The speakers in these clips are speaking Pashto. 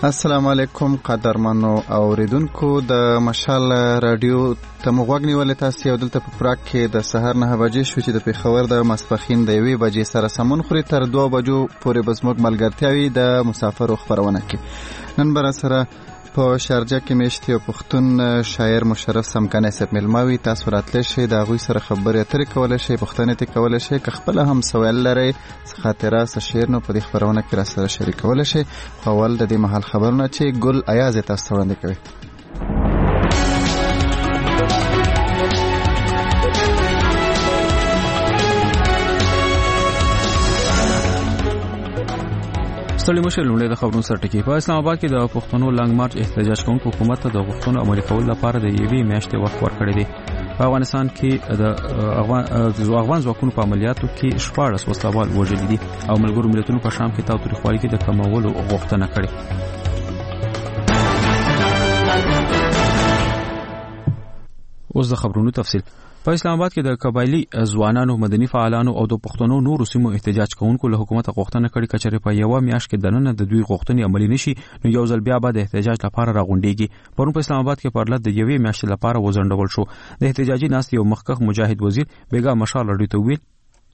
السلام علیکم قدرمنو اوریدونکو د مشال رادیو ته مغوږ نیولې تاسو یو دلته په پراګ کې د سحر 9 بجې شو چې د پیښور د ماسپخین د 1 بجې سره سمون خوري تر 2 بجو پورې بزموږ ملګرتیاوي د مسافرو خبرونه کې نن بر سره په شارجه کې میشتي او پښتون شاعر مشرف سمکنه سپ ملماوي تاسو راتلی شئ د غوي سره خبرې اترې کولای شئ پښتنې ته کولای شئ که خپل هم سوال لرئ خاطره شعر نو په دې خبرونه کې را سره شریکولای شئ اول د دې محل خبرونه چې ګل ایاز تاسو وړاندې کوي. ستړي مشه لومړی د خبرونو سره ټکی په اسلام آباد کې د پښتنو لنګ مارچ احتجاج کوونکو حکومت ته د غوښتنو عملي کولو لپاره د یوې میاشتې وخت ورکړی دی. په افغانستان کې د افغان ځواکونو په عملیاتو کې 14 وسلوال وژل دي او ملګرو ملتونو په شام کې تاوتریخوالي کې د کمولو غوښتنه کړې. اوس د خبرونو تفصیل. په اسلام آباد کې د قبایلی ځوانانو مدني فعالانو او د پښتنو نورو سیمو احتجاج کوونکو له حکومت غوښتنه کړې کچره په یو میاشت کې دننه د دوی غوښتنې عملي نشي نو یو ځل بیا به د احتجاج لپاره راغونډيږي. پرون په اسلام آباد کې په اړه د یوې میاشتې لپاره وزندول شو. د احتجاجي ناست یو مخکخ مجاهد وزیر بیګا مشال لري ته ویل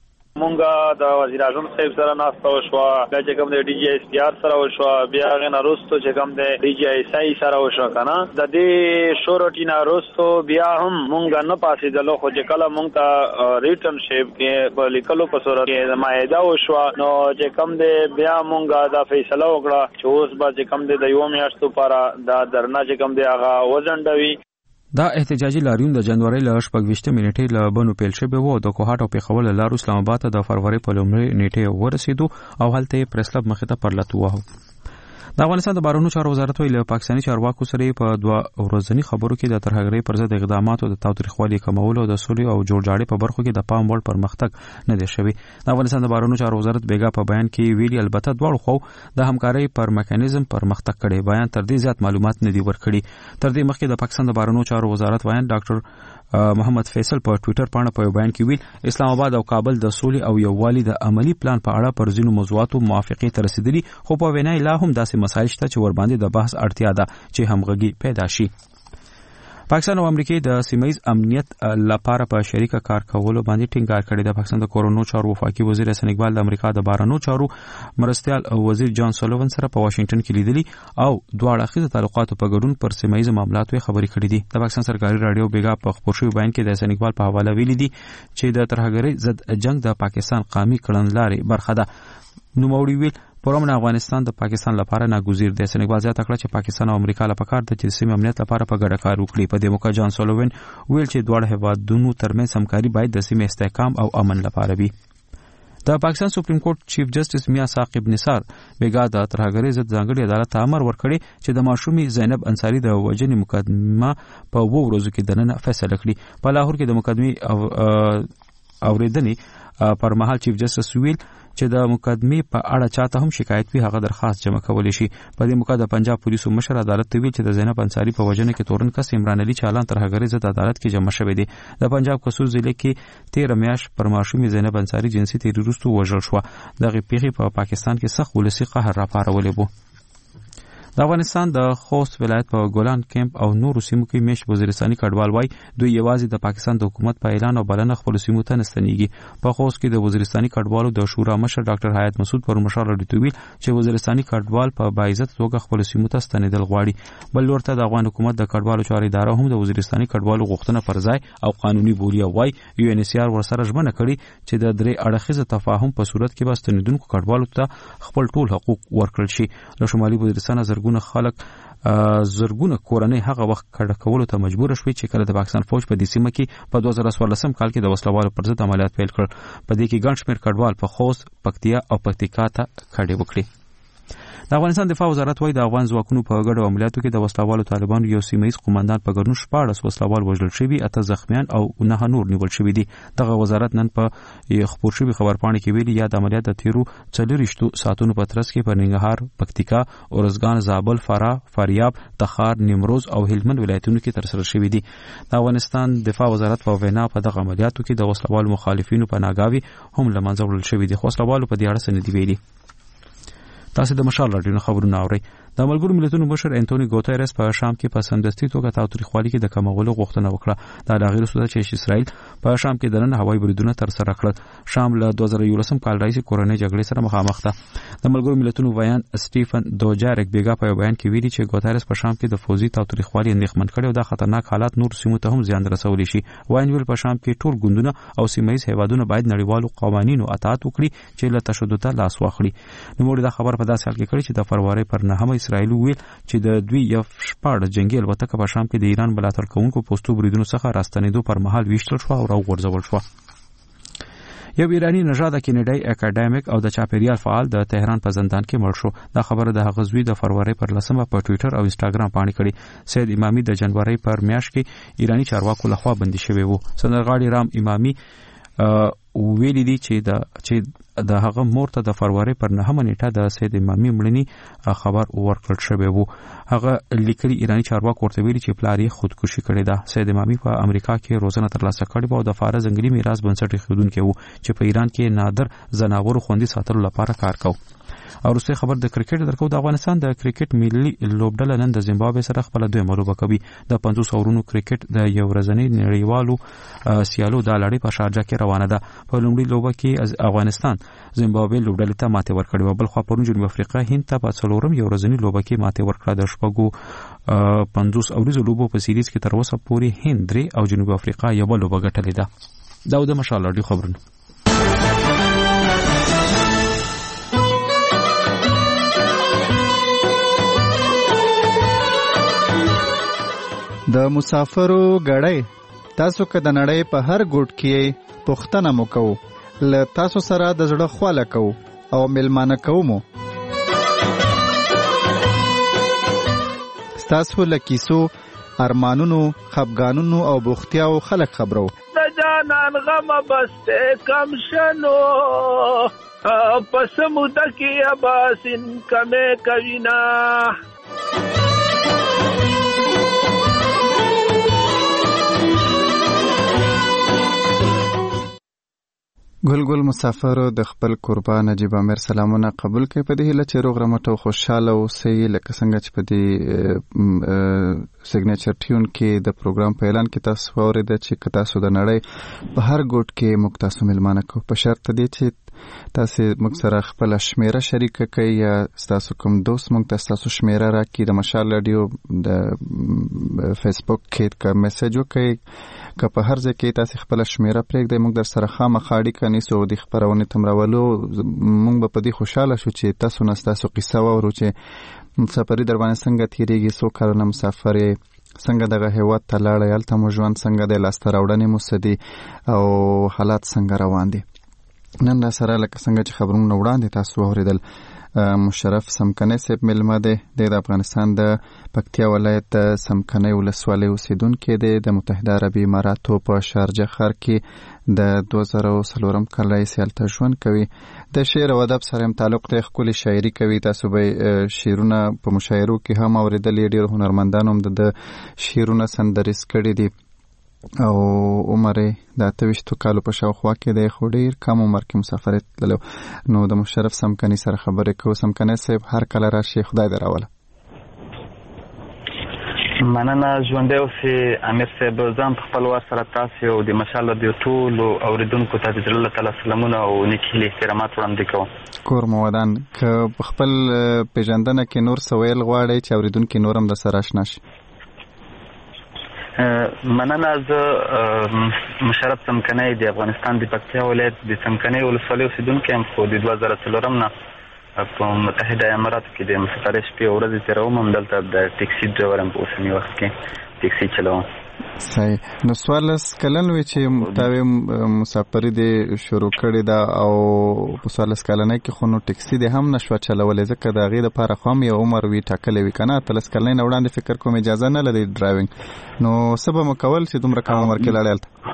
مونږه د وزیر اعظم صاحب سره ناسته وشو چې کوم د ډي جی اس پی آر سره وشو بیا غن اروستو چې کوم د ډي جی اس ای سره وشو کنه د دې شورټینا اروستو بیا هم مونږه نه پاسې د لو خو چې کله مونږ ته ریټن شیپ کې په لیکلو په صورت کې مایده وشو نو چې کوم د بیا مونږه دا فیصله وکړه چې اوس به چې کوم د یو میاشتو لپاره دا درنه چې کوم د هغه وزندوي. دا احتجاجي لاریون د جنوري ل 28 نیټې له بنو پیل شوی وو د کوهاټ او پیښور لارو اسلام آباد ته د فروری په لومړۍ نیټه ورسېدو او هلته پریس کلب مخې ته پرلط وو. د افغانستان د بهرنیو چارو وزارت ویل پاکستاني چارواکو سره په 2 ورځنی خبرو کې د ترهګرۍ پر ضد اقداماتو د تاوتریخوالي کمولو د سولې او جوړجاړي په برخو کې د پام وړ پرمختګ نه دی شوی. د افغانستان د بهرنیو چارو وزارت بیګا په بیان کې ویلي البته دواړو خو د همکارۍ پر میکانیزم پرمختګ کړي بیان تر دې زیات معلومات نه دی ورکړي. تر دې مخکې د پاکستان د بهرنیو چارو وزارت وایي ډاکټر محمد فیصل په ټوئیټر باندې په بیان کې ویل اسلام آباد او کابل د سولې او یووالي د عملی پلان په اړه پر ځینو موضوعاتو موافقه ته رسیدلي خو په وینا لا هم داسې مسایل شته چې ور باندې د بحث اړتیا ده چې همغږي پیدا شي. پاکستان او امریکا د سیمایي امنیت لپاره په شریکه کار کولو باندې ټینګار کړی. د پاکستان د کورونو چارو وفاقي وزیر حسن اقبال د امریکا د بهرنیو چارو مرستیال وزیر جان سولوون سره په واشنگټن کې لیدلي او دواړه اړخیزه تعلقاتو په ګډون پر سیمایي معاملاتو خبرې کړې دي. د پاکستان سرکاري رادیو بیګا په خبر شوی بیان کې د حسن اقبال په حواله ویلي دي چې د ترهګرۍ ضد جنگ د پاکستان قومي کړنلارې برخه ده. نو موري ویل پرمن افغانستان د پاکستان لپاره ناګزیر دی. حسن اقبال زیاته کړه چې پاکستان او امریکا لپاره کار د سیمې امنیت لپاره په ګډه کار وکړي. په دې موقع جان سولوون ویل چې دواړه هیوادونو ترمنځ همکاري باید د سیمې استحکام او امن لپاره وي. د پاکستان سپریم کورټ چیف جسټس میاں ثاقب نثار بیګا د ترهګرۍ ضد ځانګړي عدالت امر ورکړي چې د ماشومې زینب انصاری د وژنې مقدمه په 2 ورځو کې دننه فیصله کړي. په لاهور کې د مقدمې اوریدنې پر مهال چیف جسټس ویل چې د مقدمې په اړه چاته هم شکایت وي هغه درخواست جمع کولی شي. په دې موقع د پنجاب پولیسو مشر عدالت ته ویل چې د زینب انصاری په وژنه کې تورن کس عمران علي چالان ترهګرۍ ضد عدالت کې جمع شوی دی. د پنجاب قصور ضلع کې 13 میاشت پر ماشومې زینب انصاری جنسي تیروریستو وژل شو. دغه پیښې په پاکستان کې سخت ولسی قهر راپارولې وو. د افغانستان د خوست ولایت په ګولان کیمپ او نورو سیمو کې میش وزیرستاني کډوال وای دوی یوازې د پاکستان د حکومت په اعلان او بلنه خپل سیمو ته نستنیږي. په خوست کې د وزیرستاني کډوالو د شورا مشر ډاکټر حیات مسعود پر مشر لټوي چې وزیرستاني کډوال په باعزت توګه خپل سیمو ته ستنیدل غواړي. بل ورته د افغان حکومت د کډوالو چارې اداره هم د وزیرستاني کډوالو غوښتنه پر ځای او قانوني بولیا وای یو ان سی آر ورسره ژمنه کړي چې د درې اړخیزه تفاهم په صورت کې بستنیدونکو کډوالو ته خپل ټول حقوق ورکړل شي. له شمالي وزیرستان زرګونه خلک زرګونه کورنۍ هغه وخت کډه کولو ته مجبور شوي چې کله د پاکستان فوج په دې سیمه کې په 2014 کال کې د وسلوالو پر ضد عملیات پیل کړل. په دې کې ګڼ شمېر کډوال په خوست، پکتیا او پکتیکا ته کډې وکړې. د افغانستان دفاع وزارت وايي د افغان ځواکونو په ګډو عملیاتو کې د وسلوالو طالبانو یو سیمه‌ایز قومندان په ګډون 14 وسلوال وژل شوي، 8 زخمیان او 9 نور نیول شوي دي. دغه وزارت نن په خبر شوی خبرپاڼه کې ویلي یا د عملیات د تیرو 40 ساعتونو په ترڅ کې په ننګرهار، پکتیکا، اورزګان، زابل، فراه، فاریاب، تخار، نیمروز او هلمند ولایتونو کې ترسره شوي دي. د افغانستان دفاع وزارت په وینا په دغه عملیاتو کې د وسلوال مخالفینو په ناګاوي هم لمنځه وړل شوي دي. خو وسلوالو په دې اړه څه نه دی ویلي. تاسو د مشال راډیو خبرونه اورئ. د ملګرو ملتونو مشر انټونی ګوتریس په شام کې په سمدستي توګه تاوتریخوالي کې د کمولو غوښتنه وکړه. دا د غیر سوده چې اسرائیل په شام کې دننه هوایي بریدونه تر سره کړل. شام له 2011 کال راهیسې کورنۍ جګړې سره مخامخ ده. د ملګرو ملتونو ویان سټیفن دوجارک بیګا په بیان کې ویلي چې ګوتریس په شام کې د فوزي تاوتریخوالي اندېښمن کړي او دا خطرناک حالات نور سیمو ته هم زیان رسولی شي. وایي په شام کې ټول ګوندونه او سیمایي هیوادونه باید نړیوالو قوانینو اطاعت وکړي چې له تشدد ته لاس واخلي. نو موږ دا خبر په داسې حال کې کړی چې د فروری پر 9 اسرائیل ویل چې د دوی یو شپږ جنگي الوتکه په شام کې د ایران ملاتړ کوونکو پوسټو بریدونو څخه راستنېدو پر مهال ویشتل شو او راوغورځول شو. یو ایرانی نژاد کینیډای اکیډمیک او د چاپیریال فعال د تهران په زندان کې مړ شو. دا خبره د هغه زوی د فروری پر 10 په ټوئیټر او انستګرام باندې کړي. سید امامي د جنوري پر میاشت کې ایرانی چارواکو لخوا بندي شوی وو. سندرغاړي رام امامي ویلي دي چې د هغه مور ته د فروری پر 9 نیټه د سید امامي مړینې خبر ورکړل شوی وو. هغه لیکلي ایرانی چارواکو ورته ویلي چې پلار یې خودکشي کړې ده. سید امامي په امریکا کې روزنه ترلاسه کړې و او د فاره ځنګلي میراث بنسټ ایښودونکی وو چې په ایران کې نادر ځناورو خوندي ساتلو لپاره کار کاوه. او وروسته خبر د کرکټ درکو. د افغانستان د کرکټ ملي لوبډله نن د زیمبابوې سره خپل دویمه لوبه کوي. د 500 اورونو کرکټ د یو ورځنی نړیوالو سیالو د لړۍ په شارجه کې روانه ده. په لومړي لوبه کې افغانستان زیمبابوې لوبډلې ته ماتې ورکړې و. بل خو پرون جنوب افریقا هند ته په څلورم یو ورځنی لوبه کې ماتې ورکړه. د شپږو 50 اوريزو لوبو په سیریز کې تر اوسه پورې هند 3 او جنوب افریقا یو لوبه ګټلې ده. دا د مشال راډیو خبرونه. د مسافرو غړې تاسو که د نړۍ په هر ګوټ کې پوښتنه مو کوو، له تاسو سره د زړه خواله کوو او ملمانه کوو مو. ستاسو له کیسو، ارمانونو، خفګانونو او بوختیاو خلک خبرو. د جانان غم بسته کم شنو پس موده کې اباسین کمه کوینا. ګل مسافرو د خپل قربان نجیب امیر سلامونه قبول کړئ. په دې هیله چې روغ رمټ او خوشاله اوسئ. لکه څنګه چې په دې سیګنیچر ټیون کې د پروګرام په اعلان کې تاسو واورېده چې تاسو د نړۍ په هر ګوټ کې موږ تاسو ملمانه کوو، په شرط دی چې تاسو موږ سره خپل شمیره شریک کړئ یا تاسو کوم دوست موږ تاسو شمیره راکړي. د مشال رادیو د فیسبوک کې کا میسج وکړئ که په هر ځای کې تاسو خپل شمیره پرېږدئ، موږ در سره خامخا اړیکه نیسو د خبرونې تمرولو. موږ به په دې خوشاله شو چې تاسو نه تاسو قصه واورو چې مسافري در باندې څنګه تیریږي، څو کلونه مسافر څنګه دغه هیواد ته لاړی، هلته مو ژوند څنګه دی، لاسته راوړنې مو څه دي او حالات څنګه روان دي. نن را سره لکه څنګه چې خبرونه وړاندې تاسو واورېدل مشرف سمکنی صاحب ملمه دی. د افغانستان د پکتیا ولایت د سمکنی ولسوالۍ اوسیدونکی دی. د متحده عربي اماراتو په شارجه ښار کې د 2004 کال راهیسې هلته ژوند کوي. د شعر او ادب سره هم تعلق دی، ښکلې شاعري کوي. تاسو به شعرونه په مشاعرو کې هم اورېدلي. ډېر هنرمندانو هم د شعرونه سندریز کړي دي او عمر د 28 کالو په شاوخوا کې دی، خو ډېر کم عمر کې مسافرت تللی. نو د مشرف سمکني سره خبرې کوو. سمکني صاحب هر کله راشي، خدای دې راوله. مننه ژوندی اوسې امیر صاحب. ځان په خپل وار سره تاسو او د مشال رادیو ټولو اوریدونکو ته د الله تعالی سلامونه او نیکي احترامات وړاندې کوم. کور مو ودان. که خپل پیژندنه کې نور څه ویل غواړئ چې اوریدونکي نور هم درسره اشنا شي. مننه. زه مشرف سمکنی د افغانستان د پکتیا ولایت د سمکنی ولسوالۍ اوسیدونکی یم، خو د 2004 نه په متحده اماراتو کې د مسافرۍ شپې او ورځې تېروم. همدلته د ټیکسي ډرایور یم، په اوسني وخت کې ټیکسي چلوم. صحیح. نو 14 کلن وی چې تاوی مسافري دې شروع کړې ده او په 14 کلنۍ کې خو نو ټیکسي دې هم نشوه چلولی، ځکه د هغې دپاره خو هم یو عمر وي ټاکلی وي که نه. 13 کلنۍ نه وړاندې فکر کوم اجازه نه لري ډرایوینګ. نو څه به مو کول چې دومره کم عمر کې لاړې هلته؟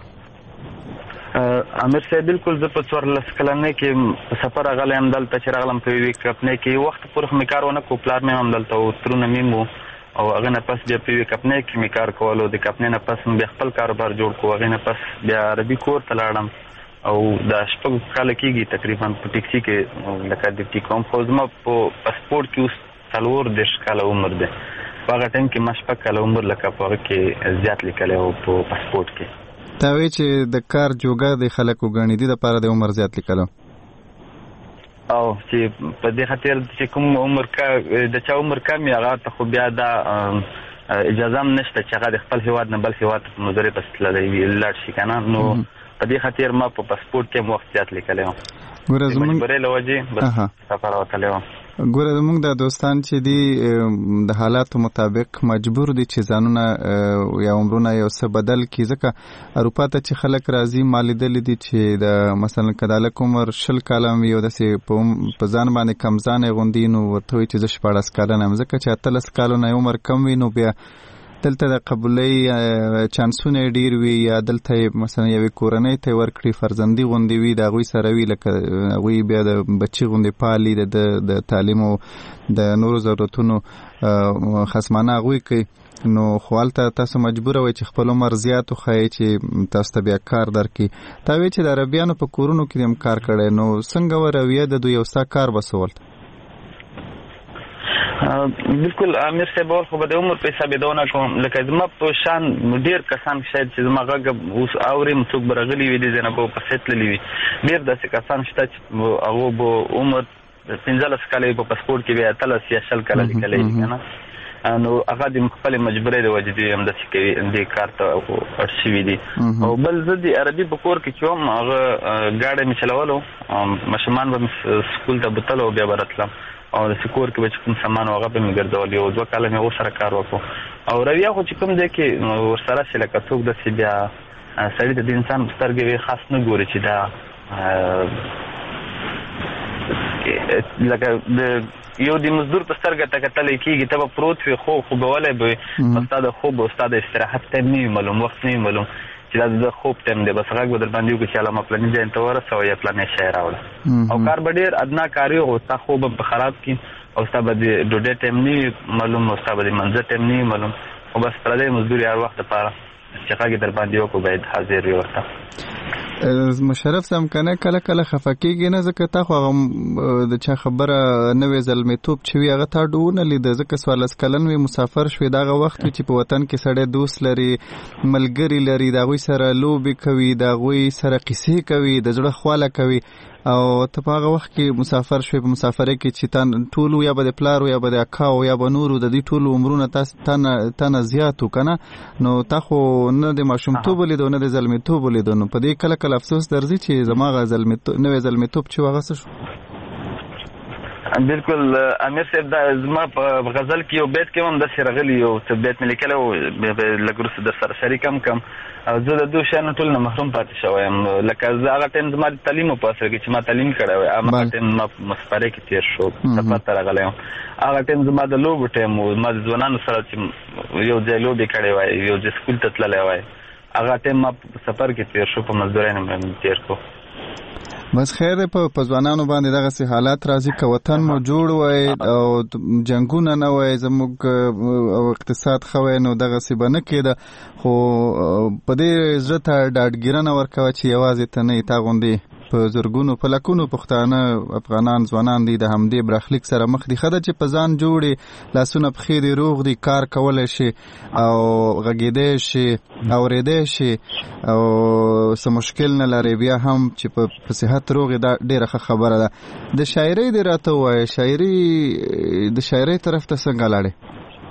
امیر صاحب بالکل زه په 14 کلنۍ کې په سفر راغلی یم. دلته چې راغلم په یوې کمپنۍ کې وخت پورې خو مې کار ونه کړو. پلار مې هم دلته و، ترونه مې هم او هغه نه پس بیا په یوې کمپنۍ کې مې کار کولو. د کمپنۍ نه پس بیا خپل کاروبار جوړ کړو. هغې نه پس بیا عربي کور ته لاړم او د شپږ کال کېږي تقریبا په ټیکسي کې لکه د ټیکوم خو زما په پاسپورت کې اوس 40 کاله عمر دی. په هغه ټایم کې ما 6 کاله عمر لکه په هغه کې زیات لیکلی او په پاسپورت کې تا وی چې د کار جوګه د خلکو ګڼي دي د پاره د عمر زیات لیکلو او چې په دې خاطر چې کوم عمر کا د چا عمر کم یا هغه ته خو بیا دا اجازه هم نشته چې هغه د خپل هیواد نه بل هیواد په مزرې پس لاړ شي کنه. نو په دې خاطر ما په پاسپورت کې وخت زیات لیکلی و. ګوره زمونږ مجبورې له وجې بس سفر وتلی وم. ګوره زمونږ د دوستان چې دي د حالاتو مطابق مجبور دي چې ځانونه یا عمرونه یو څه بدل کړي، ځکه اروپا ته چې خلک راځي ما لیدلی دي چې د مثلا که د هلک عمر 10 کاله وي او داسې په ځان باندې کمزانی غوندي نو ورته وایي چې زه 14 کاله یم، ځکه چې 18 کالو نه عمر کم وي نو بیا دلته د قبولۍ چانسونه ډیر وي یا دلته مثلا یوې کورنۍ ته ورکړي فرزندي غوندې وي د هغوی سره وي، لکه هغوی بیا د بچي غوندې پالي د تعلیم او د نورو ضرورتونو خصمانه هغوی کوي. نو خو هلته تاسو مجبوره وئ چې خپل عمر زیات وښایئ چې تاسو ته بیا کار درکړي. تا وایي چې د عربیانو په کورونو کې هم کار کړی، نو څنګه وه رویه د دوی او ستا کار به څه ول؟ بالکل امیر صاحب اول خو به د عمر په حسابېدونه کوم، لکه زما په شان ډېر کسان شاید چې زما غږ اوس اورم څوک به راغلي وي دې ځای نه به ورپسې تللي وي. ډېر داسې کسان شته چې هغو به عمر 15 کاله په پاسپورټ کې بیا 18 یا 20 کاله لیکلی وي که نه. نو هغه د خپلې مجبورۍ د وجې دوی همداسې کوي، دې کار ته اړ شوي دي. او بل زه د عربي په کور کې چې وم هغه ګاډی مې چلولو، ماشومان به مې سکول ته بوتلو او بیا به راتلم او د کور کې به چې کوم سامان هغه به مې ګرځول. یو 2 کاله مې ورسره کار وکړو او رویه خو چې کوم ځای کې ورسره شي لکه څوک داسې بیا سړي ته د انسان په سترګې خاص نه ګوري چې دا لکه یو د مزدور په سترګه ته کتلی کېږي، ته به پروت وي خو به ولی به وي ستا د خوب او ستا د استراحت ټایم نه وي معلوم، وخت نه وي معلوم چې دا د خوب ټایم دی. بس غږ به در باندې وکړي چې علامه فلاني ځای ته ورسوه یا فلانی شی راوړه او کار به ډېر ادنا کار وي او ستا خوب به خراب کړي او ستا به د ډوډۍ ټایم نه وي معلوم او ستا به د منځه ټایم نه وي معلوم. خو بس پردی مزدور هر وخت دپاره چې غږ یې در باندې وکړو باید حاضر وي ورته. مشرف صاحب کنه کله کله خفه کېږي نه، ځکه تا خو هغه د چا خبره نوې زلمیتوب چې وي هغه تا ډونه لیده، ځکه 14 کلن وي مسافر شوې دغه وخت چې په وطن کې سړی دوست لري ملګري لري، د هغوی سره لوبې کوي، د هغوی سره قصې کوي، د زړه خواله کوي او ته په هغه وخت کې مسافر شوې په مسافرۍ کې چې ټولو یا به د پلارو یا به د اکاو یا به نورو د دې ټولو عمرونه تا نه زیات و که نه، نو تا خو نه د ماشومتوب ولیدو نه د زلمیتوب ولیدو، نو په دې کله کله افسوس درځي چې زما نوی زلمیتوب چې هغه څه شو؟ بالکل امیر صاحب دا زما په غزل کې یو بیت کې هم داسې راغلی یو څه بیت مې لیکلی و لږ وروسته در سره شریکم کم. زه د دو شیانو ټول نه محروم پاتې شوی یم، لکه زه هغه ټایم زما د تعلیم په اثر کې چې ما تعلیم کړی وی هغه ټایم ما په مسافرۍ کې تېر شو سفر ته راغلی یم. هغه ټایم زما د لوبو ټایم و، ما د ځوانانو سره چې یو ځای لوبې کړی وای یو ځای سکول ته تللی وای هغه ټایم ما په سفر کې تېر شو، په مزدورۍ نه مې تېر کړو. بس خیر دی په ځوانانو باندې دغسې حالات راځي که وطن مو جوړ وای او جنګونه نه وای زموږ او اقتصاد ښه وای نو دغسې به نه کېده. خو په دې زړه ته ډاډګیرنه ورکوه چې یوازې ته نه یې تا غوندې په زرګونو په لکونو پښتانه افغانان ځوانان دي د همدې برخلیک سره مخ دي. ښه ده چې په ځان جوړې لاسونه پښې دي روغ دي کار کولی شي او غږېدی شي اورېدی شي او څه مشکل نه لري، بیا هم چې په صحت روغې دا ډېره ښه خبره ده. د شاعرۍ دې راته ووایه، د شاعرۍ طرف ته څنګه لاړې؟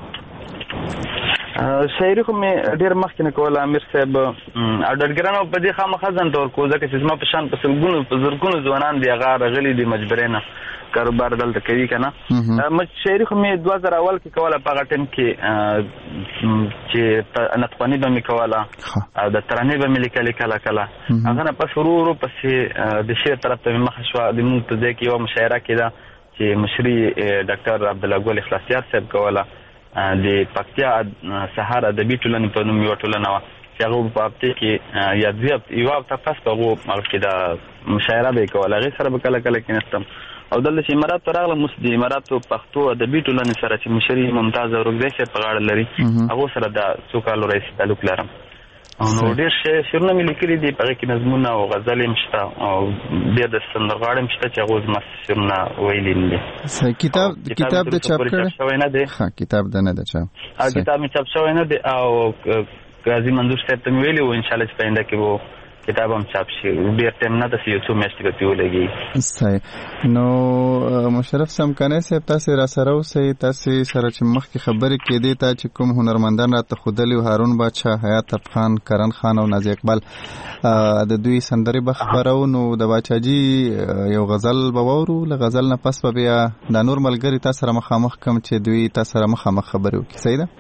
شاعري خو مې ډېر مخکې نه کوله امیر صاحب، ډاډګرانو په دې خامخا ځان ته ورکوو ځکه چې زما په شان په زرګونو ځوانان دي هغه راغلي دي مجبورۍ نه کاروبار دلته کوي که نه. شاعري خو مې 2000 اول کې کوله په هغه ټایم کې چې نطقواني به مې کوله او د ترانې به مې لیکلې کله کله. هغه نه پس ورو ورو پسې د شعر طرف ته مې مخه شوه. د مونږ په ځای کې یوه مشاعره کېده چې مشري ډاکټر عبدالله ګل اخلاصیار صاحب کوله، د پکتیا سهار ادبي ټولنې په نوم یوه ټولنه وه چې هغه په هفتې کې یا یوه هفته پس په هغو کې د مشاعره به یې کوله، هغې سره به کله کله کېناستم. او دلته چې امارات ته راغلم اوس د اماراتو پښتو ادبي ټولنې سره چې مشري ممتاز اورکزی صاحب په غاړه لري هغو سره د څو کالو راهیسې تعلق لرم. نو ډېر شعرونه مې لیکلي دي، په هغې کې نظمونه او غزلې هم شته او بیا د سندرغاړې هم شته چې هغوی زما شعرونه ویلي نه دي. کتاب د چاپ کړی شوی نه دی؟ ښه، کتاب د نه دی چاپ، کتاب مې چاپ شوی نه دی او قاضي منظور صاحب ته مې ویلي وو انشاءالله چې په آینده کې به کتاب هم چاپ شي، ډېر ټایم نه داسې یو څو میاشتې به پرې ولګي. صحیح. نو مشرف سمکنی صاحب، تاسې را سره اوسئ، تاسې سره چې مخکې خبرې کېدې ته چې کوم هنرمندان راته ښودلي وو، هارون باچا، حیات افغان، کرن خان او نازي اقبال، د دوی سندرې به خپرو. نو د باچاجي یو غزل به واورو، له غزل نه پس به بیا دا نور ملګري تا سره مخامخ کم چې دوی تا سره مخامخ خبرې وکړي. صحیح ده؟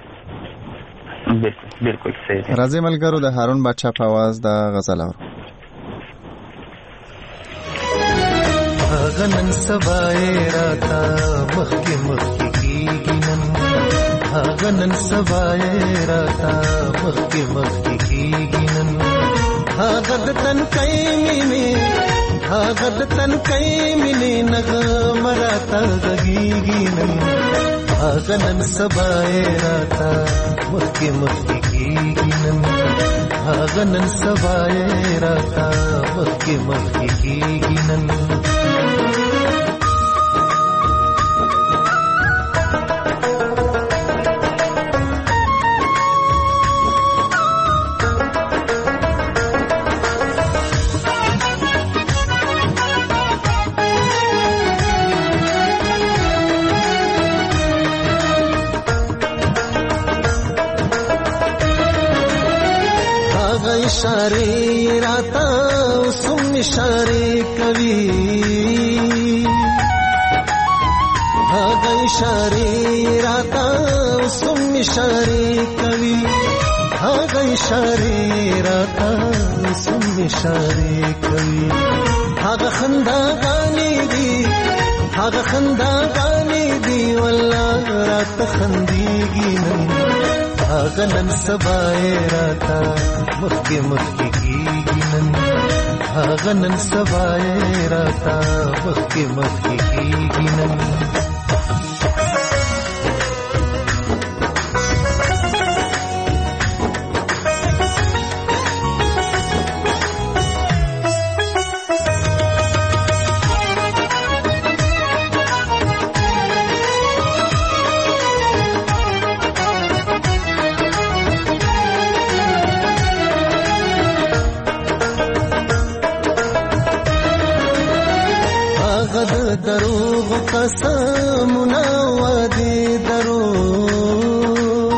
بالکل صحیح. راځي ملګرو، د هارون باچا په आवाज د غزل اورو. هغه نن سبا راته مخکې مخکې کېږي، نن هغه نن سبا راته مخکې مخکې کېږي، نن هغه د تنکۍ مینې، هغه د تنکۍ مینې نغمه راته غږېږي، نن هغه نن سبا راته مخکې مخکې کېږي، نن هغه نن سبا راته مخکې مخکې کېږي، نن اشاره راتا سم اشاره کوي، هغه اشاره راتا سم اشاره کوي، هغه اشاره راتا سم اشاره کوي، هغه خنداګانې دي، هغه خنداګانې دي والله راته خندېږي، نن هغه نن سبا راته مخکې مخکې کېږي، نن هغه نن سبا راته مخکې مخکې کېږي، نن دروغ قسمونه وعدې دروغ،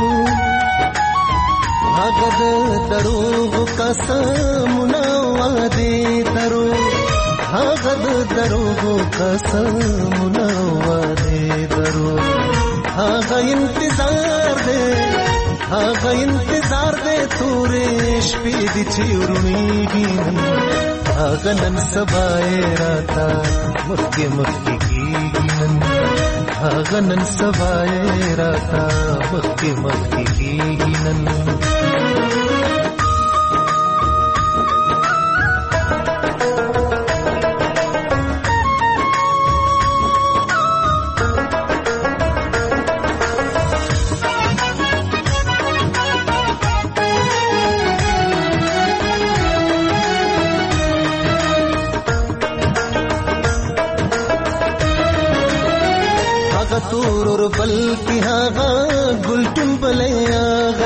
هغه د دروغ قسمونه وعدې دروغ، هغه د دروغ قسمونه وعدې دروغ، هغه انتظار دی، هغه انتظار دی تورې شپې دي چې ورڼېږي، هغه نن سبا راته مخکې مخکې کېږي، نن هغه نن سبا راته مخکې مخکې کېږي، نن تورور بلکی هاغا گلٹن بلیا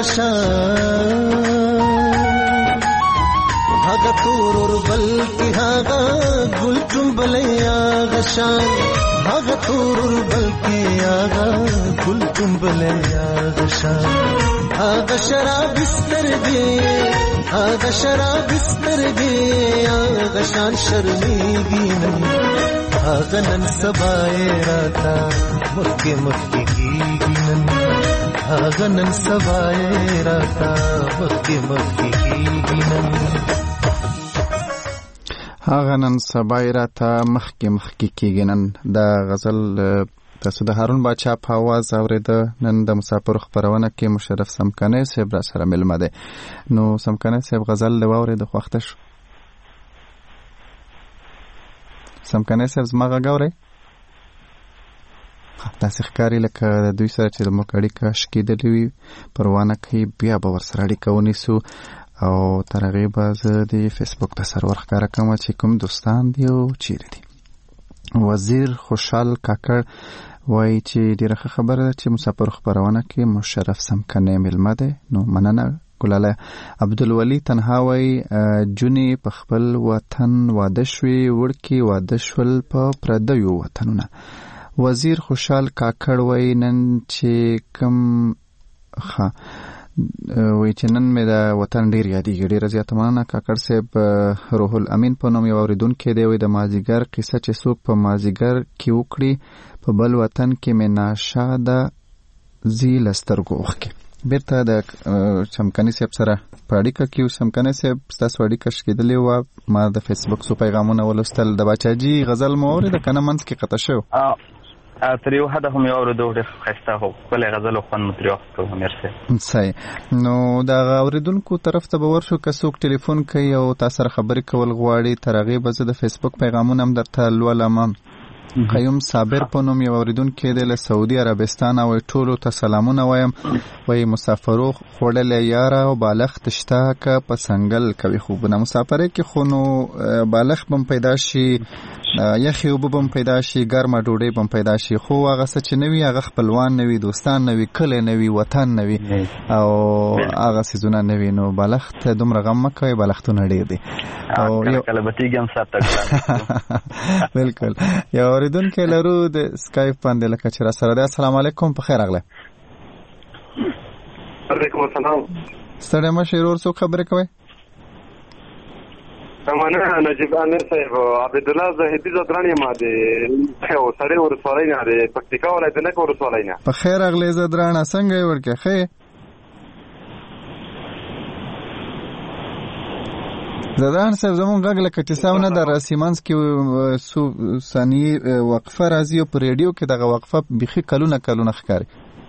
غشان، هاغا تورور بلکی هاغا گلٹن بلیا غشان، هاغا تورور بلکی هاغا گلٹن بلیا غشان، هاغا شراب سترگی، هاغا شراب سترگی، هاغا شان شرمیگی، هاغا نن سبا راتا مخکې مخکې کېږي، نن هاغه نن سبا راته مخکې مخکې کېږي، نن هاغه نن سبا راته مخکې مخکې کېږي، نن دا غزل تاسو د هارون باچا په आवाज اورېده. نن د مسافر خبرونه کې مشرف سمکنی صاحب را سره ملمه ده. نو سمکنی صاحب غزل له واورېده خوښته شو؟ سمکنی صاحب زما غږ اورئ؟ داسې ښکاري لکه د دوی سره چې زموږ اړیکه شکېدلې وي، پروانه کوي، بیا به ورسره اړیکه ونیسو او تر هغې به زه د فیسبوک د سرور ښکاره کوم چې کوم دوستان دي او چیرې دي. وزیر خوشحال کاکړ وایي چې ډېره ښه خبره ده چې مسافر خپرونه کې مشرف سمکنی مېلمه دی. نو مننه ګلاله. عبدالولي تنها وایي جونې په خپل وطن واده شوې، وړکې واده شول په پردیو وطنونه. وزیر خوشحال کاکړ وایي نن چې کوم وایي چې نن مې د وطن ډېر یادېږي. ډېره زیاته مننه کاکړ صاحب. روح الامین په نوم یو اورېدونکی دی، وایي د مازدیګر قصه چې څوک په مازدیګر کې وکړي په بل وطن کې مې ناشاده ځي له سترګو اوښکې. بیرته د سمکني صاحب سره په اړیکه کې یو. سمکني صاحب ستاسو اړیکه شکېدلې وه، ما د فیسبوک څو پیغامونه ولوستل. د باچاجي غزل مو اورېده که نه منځ کې قطع شوی؟ تر یو حده هم یې اورېدو، ډېر ښایسته خو ښکلی غزل او خوند مو ترې واخیستو. مرسي. صحیح. نو د هغه اورېدونکو طرف ته به ورشو که څوک ټلیفون کوي او تا سره خبرې کول غواړي، تر هغې به زه د فیسبوک پیغامونه هم درته لولم. قیوم صابر په نوم یو اورېدونکی دی له سعودي عربستان، وایي ټولو ته سلامونه وایم. وایي مسافرو خوړلی یاره او بالښت شته که په سنګل کوي خوبونه. مسافرۍ کې خو نو بالښت به هم پیدا شي، یخې اوبه به هم پیدا شي، ګرمه ډوډۍ به هم پیدا شي، خو هغه څه چې نه وي هغه خپلوان نه وي، دوستان نه وي، کلی نه وي، وطن نه وي او هغه څیزونه نه وي. نو بالښت دومره غم مه کوئ، بالښتونه ډېر دي. کله به تیږي هم ساته بالکل. یو اورېدونکی لرو د سکایپ باندې لکه چې را سره دی. السلام علیکم، په خیر راغلی. وعلیکم السلام. ستړی مه شئ ورور، څوک خبرې کوئ؟ مننه نجیب امیر صاحب. عبدالله زاهدي زدران یم د سړې ولسوالۍ نه، د پکتیکا ولایت د نکې ولسوالۍ نه. په خیر راغلی زدرانه، څنګه یې وړکې؟ ښه یې؟ زدران صاحب زمونږ غږ لکه چې سم نه ده، راسیمانس کې څو ثانیې وقفه راځي او په ریډیو کې دغه وقفه بیخي کلونه کلونه ښکاري.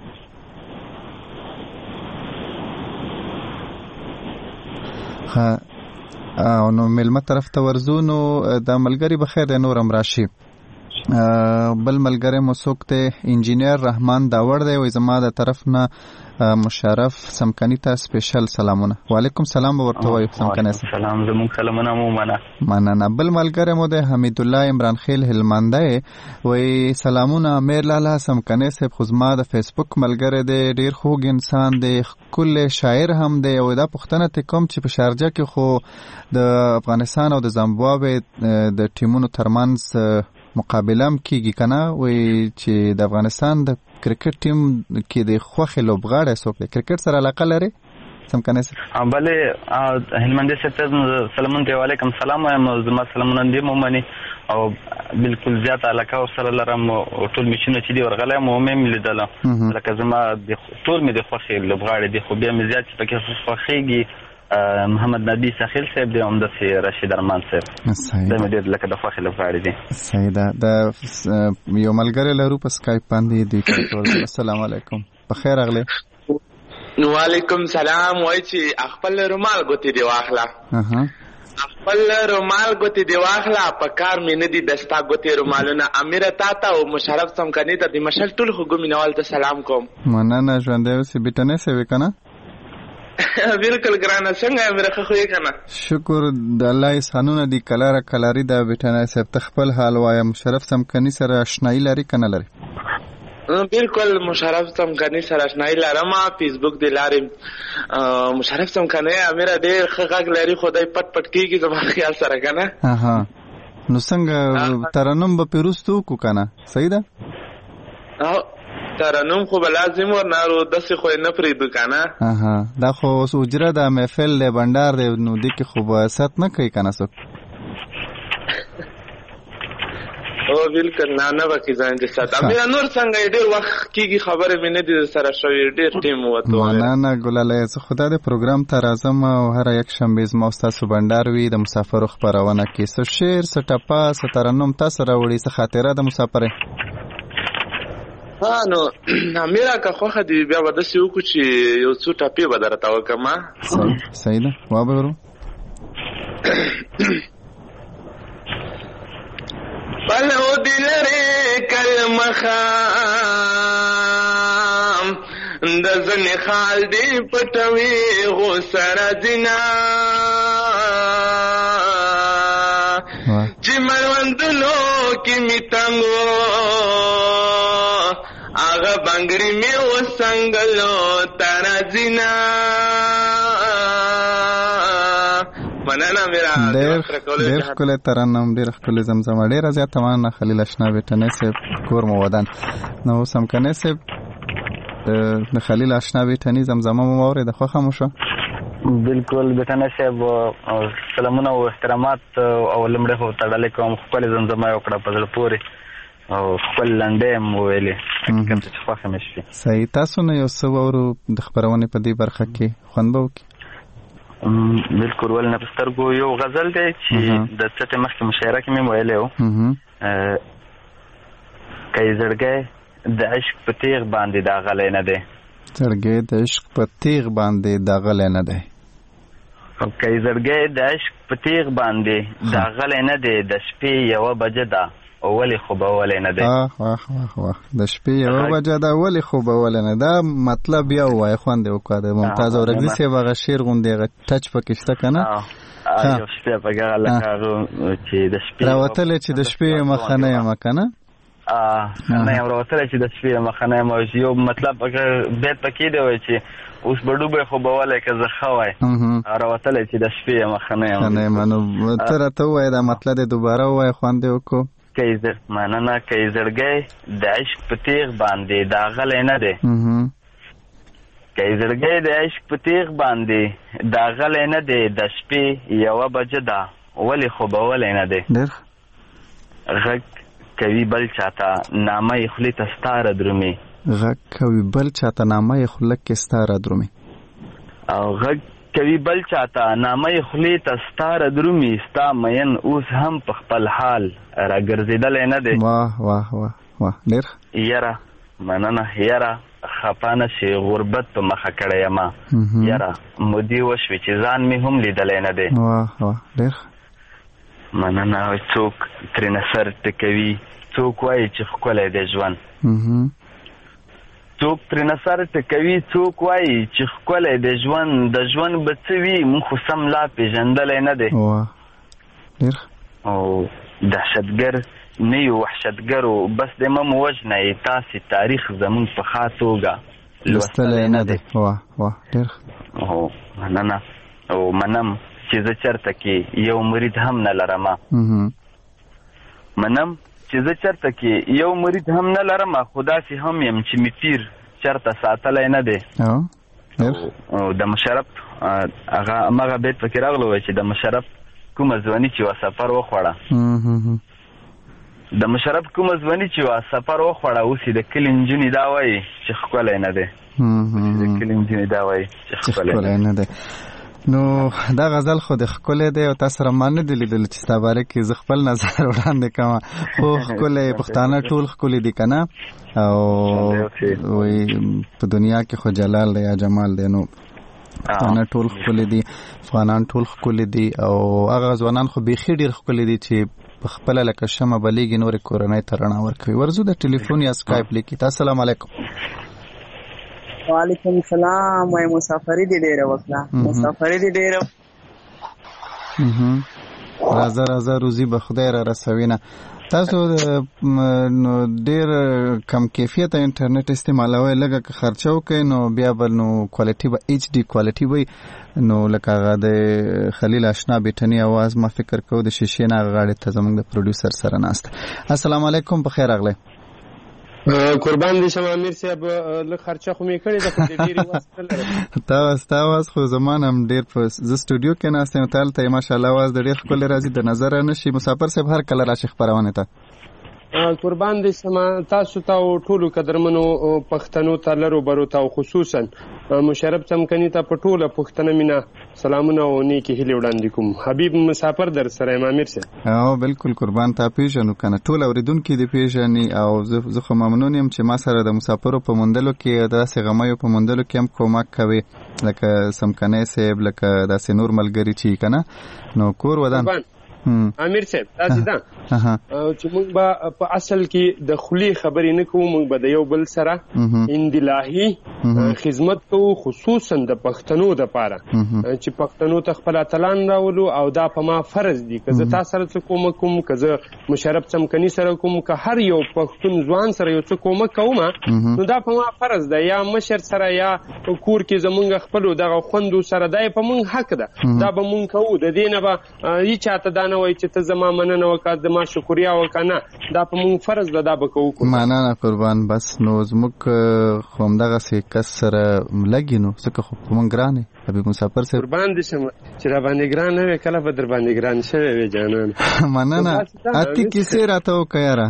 او نو مېلمه طرف ته ورځو. نو دا ملګري به خیر دی، نور هم راشي. بل ملګری مو څوک دی؟ انجینیر رحمان داوړ دی، وایي زما د طرف نه مشرف سمکني ته سپیشل سلامونه. وعلیکم سلام به ورته وایو. سمکني سلام، زموږ سلامونه مو مننه. بل ملګری مو دی حمید الله عمران خیل هلمندی، وایي سلامونه امیر لاله سمکني صاحب، خو زما د فیسبوک ملګری دی، ډېر خوږ انسان دی، ښکلی شاعر هم دی. او دا پوښتنه ته کوم چې په شارجه کې خو د افغانستان او د زامبابوې د ټیمونو ترمنځ مقابله هم کیږي که نه؟ وایي چې د افغانستان د کرکټ ټیم کې د خوښې لوبغاړی څوک دی؟ کرکټ سره علاقه لري سمکنی صاحب؟ بلې هلمندي صاحب ته سلامونه دی. وعلیکم سلام وایم، زما سلامونه دې مو مني او بالکل زیاته علاقه ورسره لرم. ټول میچونه چې دي ورغلی مو مې لیدله، لکه زما ټول مې د خوښې لوبغاړي دي، خو بیا مې زیات چې پکې خوښېږي محمد نبی ساخیل صاحب دی، همداسې رشید ارمان صاحب. دا مې ډېر لکه د خوښې لوبغاړي دي. صحیح ده. د یو ملګری لرو په سکایپ باندې دوی ټول. السلام علیکم، په خیر راغلی. وعلیکم سلام. وایي چې خپل رومال ګوتې دې واخله، خپل رومال ګوتې دې واخله، په کار مې نه دي دستا ګوتې رومالونه. امیره تا ته او مشرف سمکني ته د مشل ټول خوږو مینوال ته سلام کوم. مننه. ژوندی اوسې بیټنۍ صاحب که نه؟ بالکل ګرانه، څنګه امره خو یې کنه؟ شکر د الله احسانونه دي. کلاره کلاری دا بیٹانه صاحب ته خپل حال وایم. مشرف سمکني سره آشنایی لري کنه لري؟ بالکل مشرف سمکني سره آشنایی لرم. فیسبوک دی لارم. مشرف سمکني امره ډېر ښه غږ لري، خدای پټ پټ کیږي زما خیال سره کنه. نو څنګه ترنم به پیروستو کو کنه؟ صحیح ده. ترنم خو لازم ورنارو داسې خو نه پرېږدو که نه. دا خو اوس اجره ده، محفل دی، بنډار دی، نو دې کې خو به ست نه کوي که نه څوک؟ بالکل نه به کې ځان دې ست. امیر نور څنګه ډېر وخت کېږي خبرې مې نه دي سره شوې، ډېر ټیم وته. مننه ګلاله. زه خو دا د پروګرام ته راځم او هره یک شنبې زما او ستاسو بنډار وي د مسافرو خپرونه کې. څه شعر، څه ټپه، څه ترنم تاسو راوړي، څه خاطره د مسافرۍ؟ نو امیره که خوښه دي بیا به داسې وکړو چې یو څو ټپې به درته وکړم. صحیح ده، وابرو. پلو دې لرې کلمخام د ځنې خال دې پټوي غوسره ځینا چې مړوندونو کې می تنګو هغه بنګړي مې وسنګلو تر ځینا مننه میرا ډېر ښکلی ترنم ډېر ښکلی زمزمه ډېره زیاته مننه خلیل اشنا بیټنۍ صاحب کور مو ودان نو سمکنۍ صاحب د خلیل اشنا بیټنۍ زمزمه مو واورېده خوښه مو شوه بالکل بیټنۍ صاحب سلامونه او احترامات او لومړی خو تړلی کوم ښکلې زمزمه یې وکړه په زړه پورې او خپل لنډۍ هم وویلې حقیقت چې خوښه مې شوې صحیح تاسو نه یو څه واورو د خپرونې په دې برخه کې خوند به وکړي بالکل ول نه په سترګو یو غزل دی چې د څټې مخکې مشاعره کې مې ویلی و که یې زړګی د عشق په تیغ باندې داغلی نه دی زړګی د عشق په تیغ باندې داغلی نه دی که یې زړګی د عشق په تیغ باندې داغلی نه دی د شپې یوه بجه ده ولې خوبولی نه دی واه د شپې یوه بجه ده ولې خوبولی نه دا مطلب بیا ووایه خوند یې وکړه د ممتاز اورکزي صاحب هغه شعر غوندې هغه ټچ پکې شته که نه یو شپې پکې هغه لکه هغه چې د شپې راوتلی چې د شپې مخه نه یم که نه نه یم راوتلی چې د شپې مخه نه یم یو مطلب بیت پکې دی وایي چې اوس به ډوبی خوبولی که زه ښه وای راوتلی چې د شپې مخه نه یم نو ته راته ووایه دا مطلب دی دوباره ووایه خوند یې وکړو مننه که یې زړګی د عشق په تیغ باندې داغلی نه دی که یې زړګی د عشق په تیغ باندې داغلی نه دی د شپې یوه بجه ده ولې خوبولی نه دی غږ کوي بل چاته نامه یې خولې ته ستا ردرومي غږ کوي بل چاته نامه یې خوله کې ستا ردرومي او غږ کوي بل چاته نامه یې خولې ته ستا ردرومي ستا مین اوس هم په خپل حال راګرځېدلی نه دی واه ډېر یاره مننه یاره خفه نه شي غربت په مخه کړی یمه یاره مودې وشوې چې ځان مې هم لیدلی نه دی واه ډېر مننه څوک ترېنه سر ټکوي څوک وایي چې ښکلی دی ژوند څوک ترېنه سر ټکوي څوک وایي چې ښکلی دی ژوند د ژوند به څه وي موږ خو سم لا پېژندلی نه دی او دهشتګر نه یو وحشتګرو بس د مه مو وژنئ تاسې تاریخ زموږ په ښه توګه لوستلی نه دی مننه او منم چې زه چېرته کې یو مرید هم نه لرمه منم چې زه چېرته کې یو مرید هم نه لرمه خو داسې هم یم چې مې پیر چېرته ساتلی نه دی او د مشرف هغه همغه بیت پکې راغلی وی چې د مشرف کومه ځواني چې وه سفر وخوړه د مشرف کومه ځواني چې وه سفر وخوړه اوس یې د کلي نجونې دا وایي چې ښکلی نه دی د کلي نجونې دا وایي چې ښکلی نه دی نو دا غزل خو د ښکلی دی او تا سره ما نه دی لیدلی چې ستا باره کې زه خپل نظر وړاندې کومه خو ښکلی پښتانه ټول ښکلي دي که نه او په دنیا کې خو جلال دی یا جمال دی نو پښتانه ټول ښکلي دي افغانان ټول ښکلي دي او هغه ځوانان خو بیخي ډېر ښکلي دي چې په خپله لکه شمه بلیږي نورې کورنۍ ته رڼا ورکوي ورځو د ټلیفون یا سکایپ لیکي تا السلام علیکم وعلیکم السلام وای مسافری دی ډیره وکړه مسافری دی ډیره راځه روزي به خدای را رسوینه تاسو ډیر کم کیفیت انټرنیټ استعمالوي لږه که خرچه وکړئ نو بیا بل نو کوالټي به ایچ ډي کوالټي وي نو لکه هغه د خلیل اشنا بیٹنی आवाज ما فکر کوم د شیشې نه غاړې ته زموږ د پروډوسر سره ناست السلام علیکم بخیر اغله قربان دي شم امیر صاحب له خرچه خو می کړی د ډیری واسطه تاسو आवाज خو زمان هم ډیر په ز سټوډیو کې ناستم تل ته ماشاءالله आवाज ډیر خپل راځي د نظر نشي مسافر صاحب هر کله راشي خبرونه ته قربان دي شم تاسو ته ټولو قدرمنو پښتنو ته لرو برو ته خصوصا مشرف چمکني ته پټوله پښتنه مینا سلامونه او نیکی هلي وړاندې کوم حبيب مسافر در سره امیر صاحب او بالکل قربان ته پیژنو کنه ټول اوریدونکو دی پیژني او زه خو ممنون یم چې ما سره د مسافرو په موندلو کې داسې غمیو په موندلو کې هم کومک کوي لکه سمکنه صاحب لکه داسې نور ملګری چی کنه نو کور ودان امیر صاحب تاسو دا چې موږ به په اصل کې د خلی خبرې نه کوو، موږ به د یو بل سره اندلاهي خدمت کوو، خصوصا د پښتنو دپاره چې پښتنو ته خپل اتلان راولو، او دا په ما فرض دي که زه تا سره څه کومک کوم، که زه مشرف څمکني سره کوم، که هر یو پښتون ځوان سره یو څه کومک کوم، نو دا په ما فرض ده، یا مشر سره یا کور کې زمونږ خپلو دغه خوندو سره، دا په مونږ حق ده، دا به مونږ کوو. د دې نه به هیڅ چاته دا نه وایي چې ته زما مننه وکړه، زما شکریا وکړه، نه، دا په مونږ فرض ده، دا به کوو. مننه قربان. بس نو زموږ خو همدغسې کس سره لګي، نو ځکه خو په مونږ ګران یې حبیب مسافر صاحب. قربان دې شم چې را باندې ګران نه وې، کله به در باندې ګران شوی وې جانان. مننه. اتې کیسې راته وکړه یاره.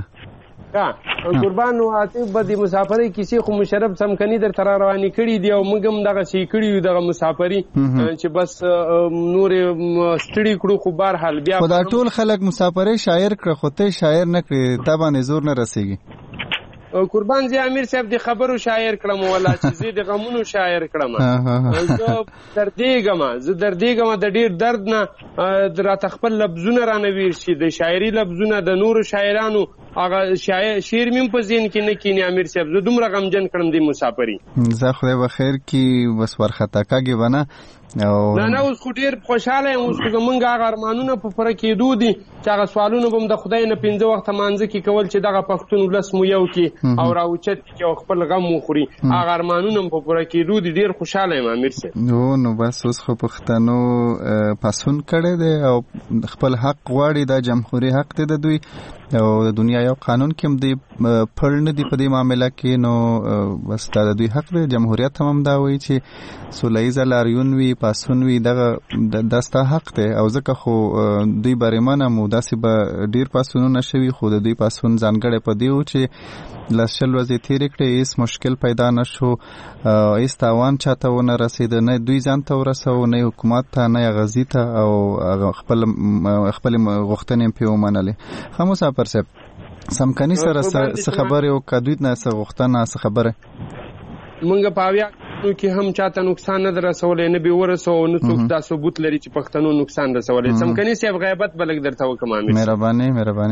قربان نو عاطف به د مسافرۍ کیسې خو مشرف څمکني درته را روانې کړي دي، او موږ هم دغسې کړي یو دغه مسافري چې بس نورې ستړي کړو، خو بهرحال بیا خو دا ټول خلک مسافرۍ شاعر کړه، خو ته شاعر نه کړې، تا باندې زور نه رسېږي. قربان زه امیر صاحب د خبرو شاعر کړم، ولا چې زه د غمونو شاعر کړم. زه دردېږم د ډېر درد نه، راته خپل لفظونه رانه ویر شي، د شاعري لفظونه د نورو شاعرانو هغه شعر مې په ذهن کې نه کینی. امیر صاحب زه دومره غمجن کړم د مسافري. زه خدای به خیر کړي، بس ورخطا کېږي به نه. نه اوس خو ډېر خوشحاله یم، اوس خو زمونږ هغه ارمانونه په پوره کېدو دي چې هغه سوالونه به م د خدای نه 5 وخته مانځه کې کول چې دغه پښتون ولس مو یو کړي او راوچت کړي او خپل غم وخوري، هغه ارمانونه م په پوره کېدو دي. ډېر خوشحاله یم امیر صاحب. نو بس اوس خو پښتنو پاسون کړی دی او خپل حق غواړي، دا جمهوري حق دی د دوی، او د دنیا یو قانون کې هم دی پړ نه دی په دې معامله کې. نو بس دا د دوی حق دی. جمهوریت هم دا وایي چې سوله لاریون وي، پاسون وي، دغه دا ستا حق دی. او ځکه خو دوی بریمنه مو داسې به ډېر پاسونونه شوي، خو د دوی پاسون ځانګړی په دی و چې 10 ورځې تېرې کړې، هېڅ مشکل پیدا نه شو، هېڅ تاوان چاته ونه رسېده، نه دوی ځان ته ورسوه، نه حکومت ته، نه غزي ته، او خپلې غوښتنې پرې ومنلې. ښه مسافر صاحب، څمکني سره څه خبرې وکړه، دوی نه څه غوښتنه، څه خبره؟ مونږ په اویا کې هم چاته نقصان نه رسولی، نه به ورسوه، نه څوک دا ثبوت لري چې پښتنو نقصان رسولی. څمکني صاحب غیبت به لږ درته وکړم. امیر مهرباني.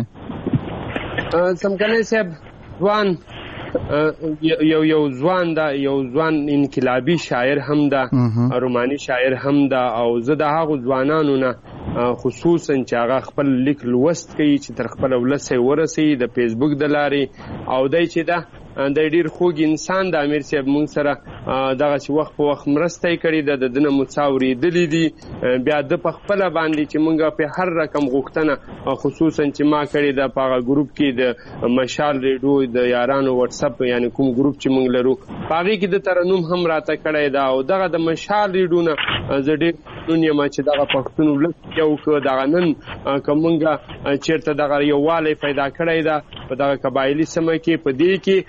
څمکني صاحب ځوان یو ځوان ده، یو ځوان انقلابي شاعر هم ده، روماني شاعر هم ده، او زه د هغو ځوانانو نه خصوصا چې هغه خپل لیک لوست کوي چې تر خپل ولس ورسوي د فیسبوک د لارې، او دی چې ده د ډیر خوږ انسان د امیر صاحب مونږ سره دغسې وخت په وخت مرسته یې کړې ده، د ده نه مو څه اورېدلي دي. بیا ده په خپله باندې چې مونږ په هر رقم غوښتنه خصوصا چې ما کړې ده په هغه ګروپ کې د مشال ریډیو د یارانو وټساپ یعنې کوم ګروپ چې مونږ لرو په هغې کې د ترنم هم راته کړی ده. او دغه د مشال ریډیو نه زه ډېر ممنون یم چې دغه پښتون ولس یو کړه. دغه نن که مونږ چېرته دغه یووالی پیدا کړی ده په دغه قبایلي سیمه کې، په دې کې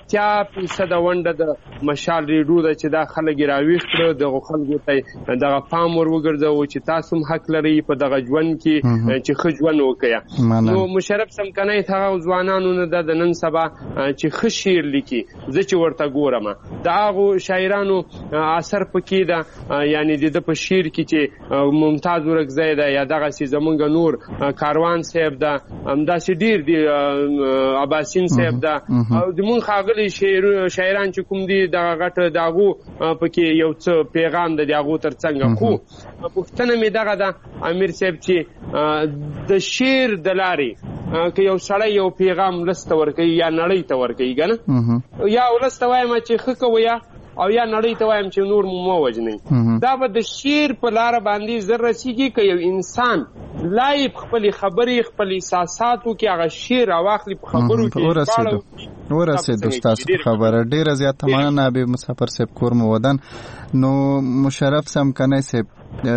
80% ونډه د مشال ریډیو ده چې دا خلک یې راویښ کړه، دغه خلکو ته دغه پام ور وګرځوه چې تاسو هم حق لرئ په دغه ژوند کې چې ښه ژوند وکړئ. نو مشرف څمکنی هغه ځوانانو نه ده د نن سبا چې ښه شعر لیکي. زه چې ورته ګورم د هغو شاعرانو اثر پکې ده، یعنې د ده په شعر کې چې ممتاز ورکزی ده، یا دغسې زمونږ نور کاروان صاحب ده، همداسې ډېر دي، عباسین صاحب ده، او زمونږ ښاغلي شاعران چې کوم دي دغه غټ د هغو پکې یو څه پیغام ده د هغو تر څنګه. خو پوښتنه مې دغه ده امیر صاحب چې د شعر د لارې که یو سړی یو پیغام ولس ته ورکوي یا نړۍ ته ورکوي که نه، یا ولس ته وایم چې ښه کوئ او یا نړۍ ته وایم چې نور مو مه وژنئ، دا به د شعر په لاره باندې زر رسیږي که یو انسان لایب خپلې خبرې خپل احساساتو کې هغه شعر راواخلي په خبرو کې ورسېدو. ستاسو خبره ډېره زیاته مننه حبیب مسافر صاحب، کور مو ودان. نو مشرف څمکنی صاحب،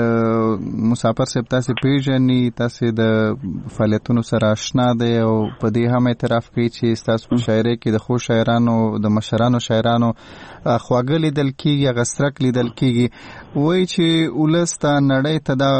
مسافر صاحب تاسې پیژني، تاسې د فعالیتونو سره آشنا دی، او په دې هم اعتراف کوي چې ستاسو په شاعرۍ کې د ښو شاعرانو د مشرانو شاعرانو خواږه لیدل کېږي، هغه څرک لیدل کېږي. وایي چې ولس ته نړۍ ته د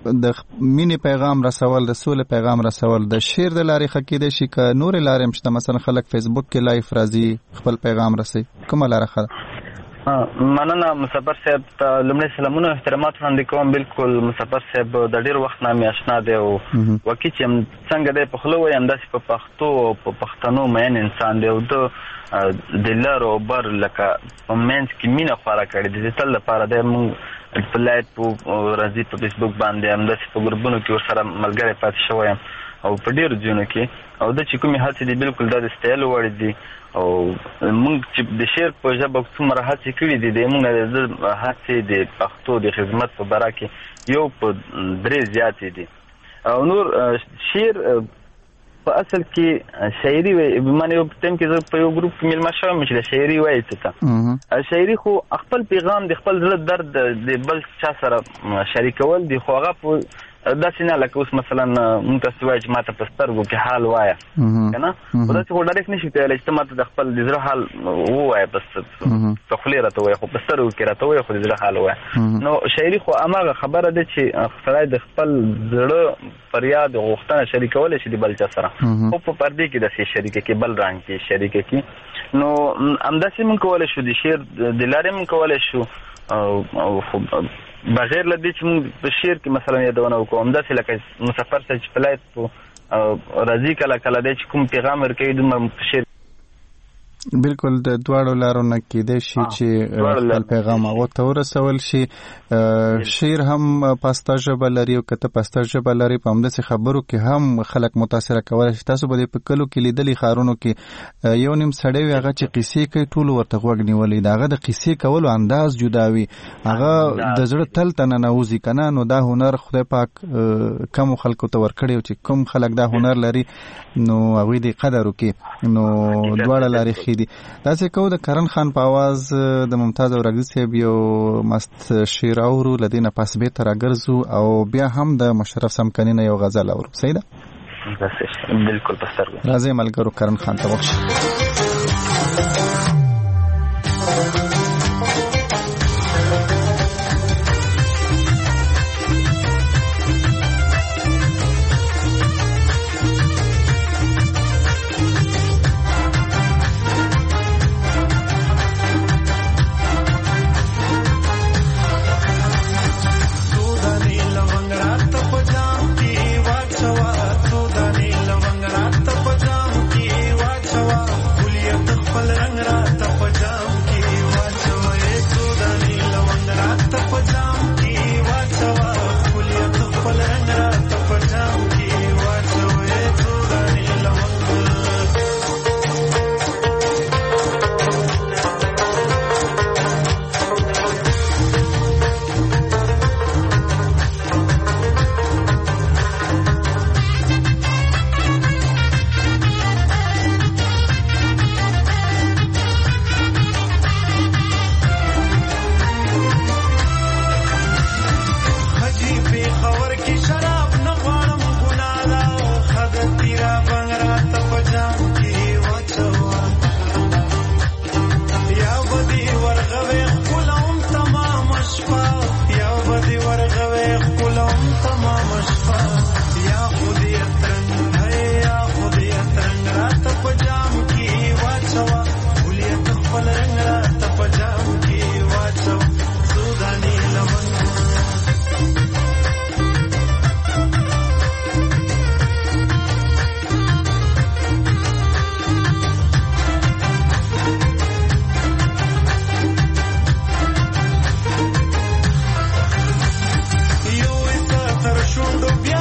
مینې پیغام رسول، د سولې پیغام رسول د شعر د لارې ښه کېدی شي که نورې لارې هم شته؟ مثلا خلک فیسبوک کې لایف راځي خپل پیغام رسوي، کومه لاره ښه ده؟ مننه مسافر صاحب ته لومړی سلامونه احترامات وړاندې کوم. بالکل مسافر صاحب د ډېر وخت نه مې اشنا دی او وکیل چې څنګه دی په خوله وایي همداسې په پښتو او په پښتنو مین انسان دی او د لر او بر لکه په منځ کې مینه خواره کړې د تل لپاره دی. موږ په لایټ په راځي په فیسبوک باندې همداسې په ګروپونو کې ورسره ملګری پاتې شوی یم او په ډېرو ځایونو کې او د چې کومې هڅې دي بالکل دا د ستایلو وړ دي او موږ چې د شعر په ژبه څومره هڅې کړي دي د موږ د هڅې د پښتو د خدمت په باره کې یو په 3 زیاتې دي او نور شعر په اصل کې شاعري وایي. معنی یو ټایم کې زه په یو ګروپ کې مېلمه شوم چې د شاعري وایي څه ته شاعري خو خپل پیغام د خپل زړه درد د بل چا سره شریکول دي خو هغه په داسې نه لکه اوس مثلا مونږ تاسو وایي چې ماته په سترګو کې حال وایه که نه خو داسې خو ډایرکټ نشي کولی چې ته ماته د خپل د زړه حال ووایه بس په خولې راته وایه خو په سترګو کې راته وایه خو د زړه حال وایه. نو شاعري خو هماغه خبره ده چې سړی د خپل زړه فریاد غوښتنه شریکولی شي د بل چا سره خو په پردې کې داسې شریکه کې بل رنګ کې شریکه کې. نو همداسې مونږ کولی شو د شعر د لارې مونږ کولی شو بغیر له دې چې موږ په شعر کې مثلا یادونه وکړو همداسې لکه مسافر صاحب چې فلایت په راځي کله کله دی چې کوم پیغام ورکوي دومره په شعر بالکل د دواړو لارو نه کېدای شي چې خپل پیغام هغو ته ورسول شي. شعر هم پاسته ژبه لري او که ته پاسته ژبه لري په همداسې خبرو کې هم خلک متاثره کولی شي. تاسو به په کلو کې لیدلي ښارونو کې یو نیم سړی وي هغه چې قیسې کوي ټولو ورته غوږ نیولی د هغه د قیسې کولو انداز جدا وي هغه د زړه تل ته ننوځي که نه. نو دا هنر خدای پاک کمو خلکو ته ورکړی او چې کوم خلک دا هنر لري نو هغوی دې قدر وکړي. نو دواړه لارې ښې دي. داسې کوو د کرن خان په آواز د ممتاز اورګزي صاحب یو مست شعر اورو له دې نه پس بېرته راګرځو او بیا هم د مشرف سمکني نه یو غزل اورو. صحیح ده؟ بالکل په سترګو راځئ ملګرو کرن خان ته وخت شونډو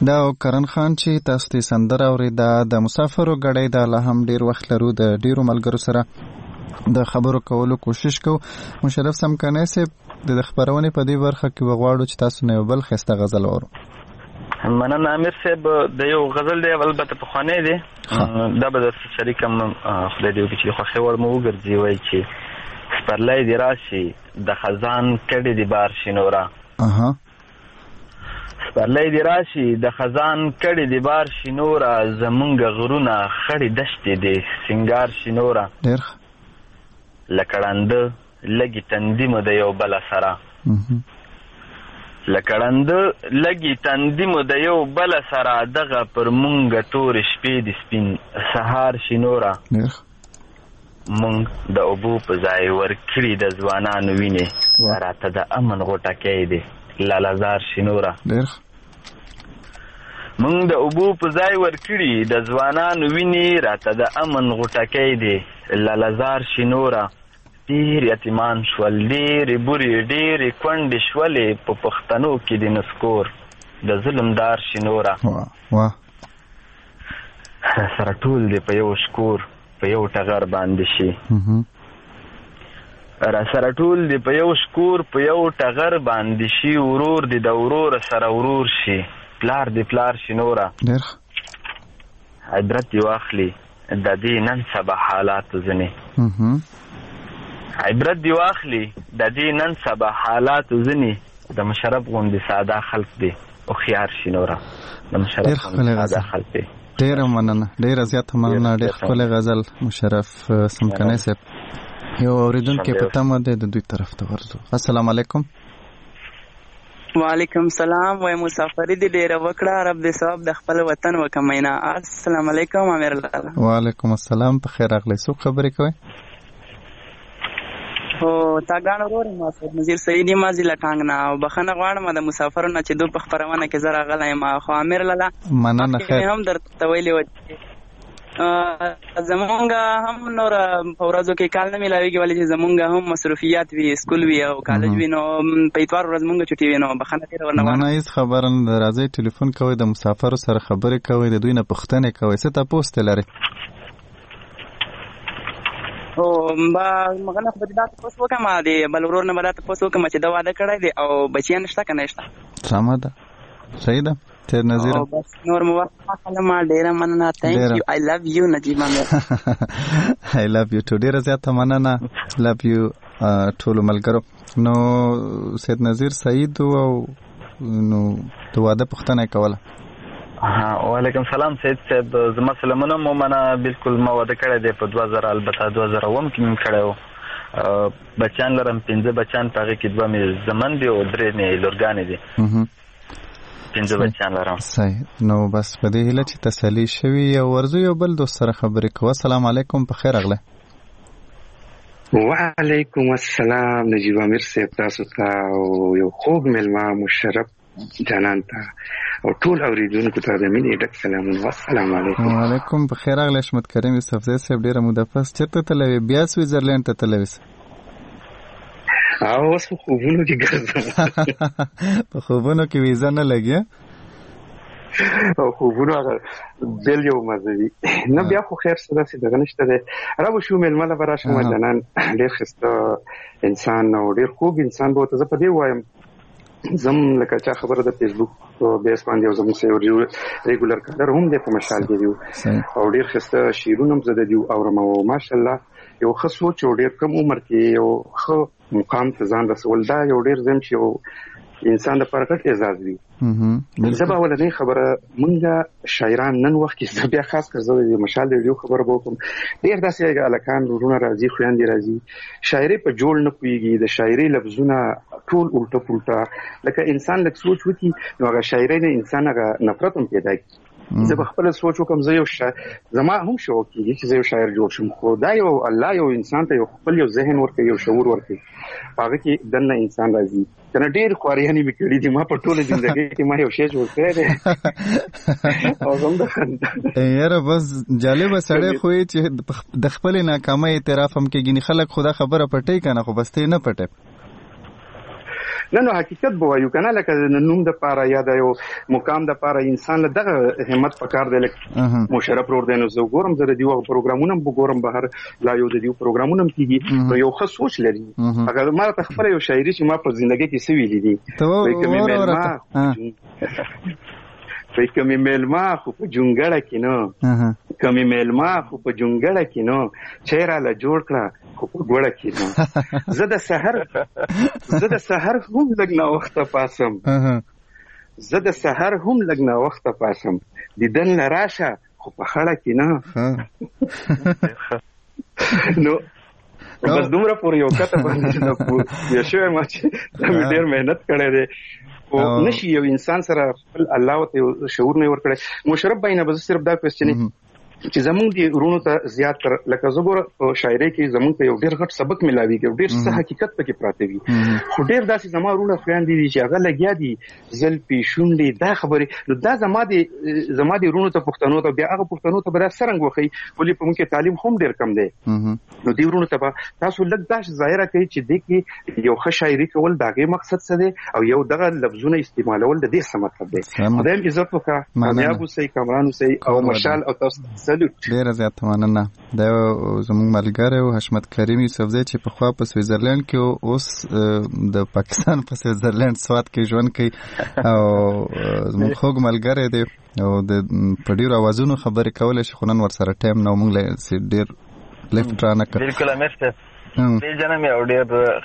دا کرن خان چې تاسو ته سندره اورېده د مسافرو ګړی دا لا هم ډیر وخت لرو د ډیرو ملګرو سره د خبرو کولو کوشش کوو. مشرف سمکنی صاحب د خبرونې په دې برخه کې وغواړو چې تاسو نه بل ښایسته غزل اورو. مننه امیر صاحب. د یو غزل دی البته پخوانی دی دا به درته شریکم خدای دې وکړي چې خوښې وړ مو وګرځي. وایي چې سپرلی دې راشي د خزان کډې دې بار شي نوره. سپرلی دې راشي د خزان کډې دې بار شي نوره. زمونږ غرونه خړې دشتې دې سینګار شي نوره. لکه ړانده لږې تندي مو د یو بله سره. لکه ړانده لږې تندي مو د یو بله سره. دغه پر مونږ تورې شپې د سپین سهار شي نوره. مونږ د اوبو په ځای ورکړي د ځوانانو وینې. راته د امن غوټکی دی لالهزار شي نوره. مونږ د اوبو په ځای ورکړي د ځوانانو وینې. راته د امن غوټکی دی لالهزار شي نوره. ډېر یتیمان شول ډېرې بورې ډېرې کونډې شولې په پښتنو کې د نسکور د ظلم دار شي نوره. سره ټول دی په یو شکور په یو ټغر باندې شي. را سره ټول دی په یو شکور په یو ټغر باندې شي. ورور دی د ورور سره ورور شي. پلار دی پلار شي نوره. عبرت دی واخلي د دې نن سبا حالاتو ځینې. عبرت دی واخلي د دې نن سبا حالاتو ځینې. د مشرف غوندې ساده خلک دی هوښیار شي نوره. د مشرف غوندې ساده خلک دی. ډېره مننه ډېره زیاته مننه. ډېر ښکلی غزل مشرف سمکنی صاحب. یو اوریدونکی په تمه دی د دوی طرف ته ورځو. السلام علیکم. وعلیکم سلام. وای مسافری دی ډیره وکړه رب دې ثواب د خپل وطن وکمینا. السلام علیکم امیر الله. وعلیکم السلام. په خیر راغلی. څوک خبرې کوي؟ او تا ګان ورور ما سید نذیر سعیدی ما زیله ټانګ نه او بخنه غواړم د مسافرو نه چې دوی په خبرونه کې زرا غلای ما خو امیر الله مننه. خیر هم درته ویلې و زمونږ هم نور په ورځو کې کال نه ملاویږي ولې چې زمونږ هم مصروفیات وي سکول وي او کالج وي نو په اتوار ورځ مونږ چټي وي نو بخنه تیر ورنه نه هیڅ خبره نه. راځي ټلیفون کوي د مسافرو سره خبرې کوي د دوی نه پوښتنې کوي. څه تاسو ته لري؟ او مغنه خو دا تاسو وکم دي بل ورور نه بل تاسو وکم چې دا واده کړی دی او بچیان نشته کنه نشته. سمه ده صحیح ده. تیر نظیر بس نور مو ما ډیره مننه. تhank you. I love you نجیب امیر. I love you too. ډیره زیاته مننه. love you ټول ملګرو. نو سید نظیر سعید او نو د واده پوښتنه کوله. وعلیکم سلام سید صاحب. زما سلامونه مو منه. بالکل ما واده کړی دی په 2000 البته 2009 کې مې کړی و. بچیان لرم 15 بچیان په هغې کې 2 مې زمن دي او 3 مې لورګانې دي. 15 بچیان لرم. صحیح. نو بس په دې هیله چې تسلي شوي او ورځو یو بل دوست سره خبرې کوو. السلام علیکم. په خیر راغلی. وعلیکم السلام نجیب امیر صاحب تاسو ته او یو خوږ مېلمه مشرف جانان ته او ټول اوریدونکو ته د مینې ډک سلامونه. السلام علیکم. وعلیکم. په خیر راغلی. حشمت کریم یوسفزی صاحب ډېره موده پس چېرته تللی بیا سویزرلینډ ته تللی او اوس په خوبونو کې ګرځم. په خوبونو کې ویزه نه لګي او خوبونو هغه بل یو مزوي نه بیا خو خیر څه داسې دغه نشته دی. رابو شو مېلمه له به راشم جانان ډېر ښایسته انسان او ډېر خوږ انسان به ورته زه په دې وایم زم لکه چا خبره د فیسبوک په بیس باندې او زموږ سره ریګولر کادر هم دی په مشال کې دی او ډېر ښایسته شعرونه هم زه د دې اورم او ماشاءالله یو ښه سوچ او ډېر کم عمر کې یو ښه مقام ته ځان رسول دا یو ډېر زم چې یو انسان د پرکټ اعزاز وي. زه به ولنۍ خبره مونږ شاعران نن وخت کې زه بیا خاص کر زه د مشال د ویډیو خبره به وکړم. ډېر داسې هلکان وروڼه راځي خویندې راځي شاعري په جوړ نه پوهېږي. د شاعري لفظونه ټول الټه پلټه لکه انسان لږ سوچ وکړي نو هغه شاعري نه انسان هغه نفرت هم پیدا کړي. زه به خپل سوچ وکم زه یو زما هم شوق کېږي چې زه یو شاعر جوړ شم خو دا یو الله یو انسان ته یو خپل یو ذهن ورکوي یو شعور ورکوي هغه کې دنه انسان راځي کنه ډېر خواريانې مې کړې دي ما په ټوله ژوندۍ کې ما یو شی جوړ کړی دی او زم د یاره بس جالب سړی خو چې د خپل ناکامۍ اعتراف هم کوي خلک خدا خبره پټي کنه خو بس ته نه پټي نو حقیقت به وایو کنه لکه نوم د پاره یا د یو مقام د پاره انسان له دغه همت پکار دی لکه مشرف ور دی نو زه ګورم زه د دیو پروګرامونه وګورم بهر لا یو د دیو پروګرامونه کیږي نو یو ښه سوچ لري اگر ما ته خپل یو شاعري چې ما په ژوندۍ کې سوي دي وای کمی میلما خو په جونګړه کې نو کمی میلما خو په جونګړه کې نو چیرې لا جوړ کړه خو په ګوړه کې نو زه د سحر هم لګ نه وخت پاسم زه د سحر هم لګ نه وخت پاسم دیدن راشه خو په خړه کې نه نو بس دومره پورې یو کته باندې دا یو شوی ما چې ډېر مهنت کړی دی او نشي یو انسان سره الله ته شعور نه ور کړی مشرف باندې به صرف دا کوېسچن چې زمونږ دی ورونو ته زیات تر لکه زګور شاعري کې زمونږ ته یو ډېر غټ سبق ملاوي کې ډېر څه حقیقت پکې پراته وي خو ډېر داسې زما ورونه خويان دي چې هغه لګیا دي زل پیشونډې دا خبرې نو دا زما دی ورونو ته پښتنو ته بیا هغه پښتنو ته بیا سرنګ وخی ولې په موږ کې تعلیم هم ډېر کم دی نو دی ورونو ته تاسو لږ دا ظاهره کوي چې د کې یو ښه شاعري کول داغه مقصد څه دی او یو دغه لفظونه استعمالول د دې څه مطلب دی خدای عزت وکړه کامیاب اوسئ کامران اوسئ او مشال او تاسو ډیره زیاته مننه دا زموږ ملګری او حشمت کریم یوسفزی چې په خوا په سویزرلند کې اوس د پاکستان په سویزرلند سواد کې ژوند کوي او زموږ خوږ ملګری دی او د په ډیرو اوازونو خبرې کولای شي خو نن ورسره ټایم نه موږ ډیر لیفټ را نه کړ بالکل امرته دې جنم یو ډېر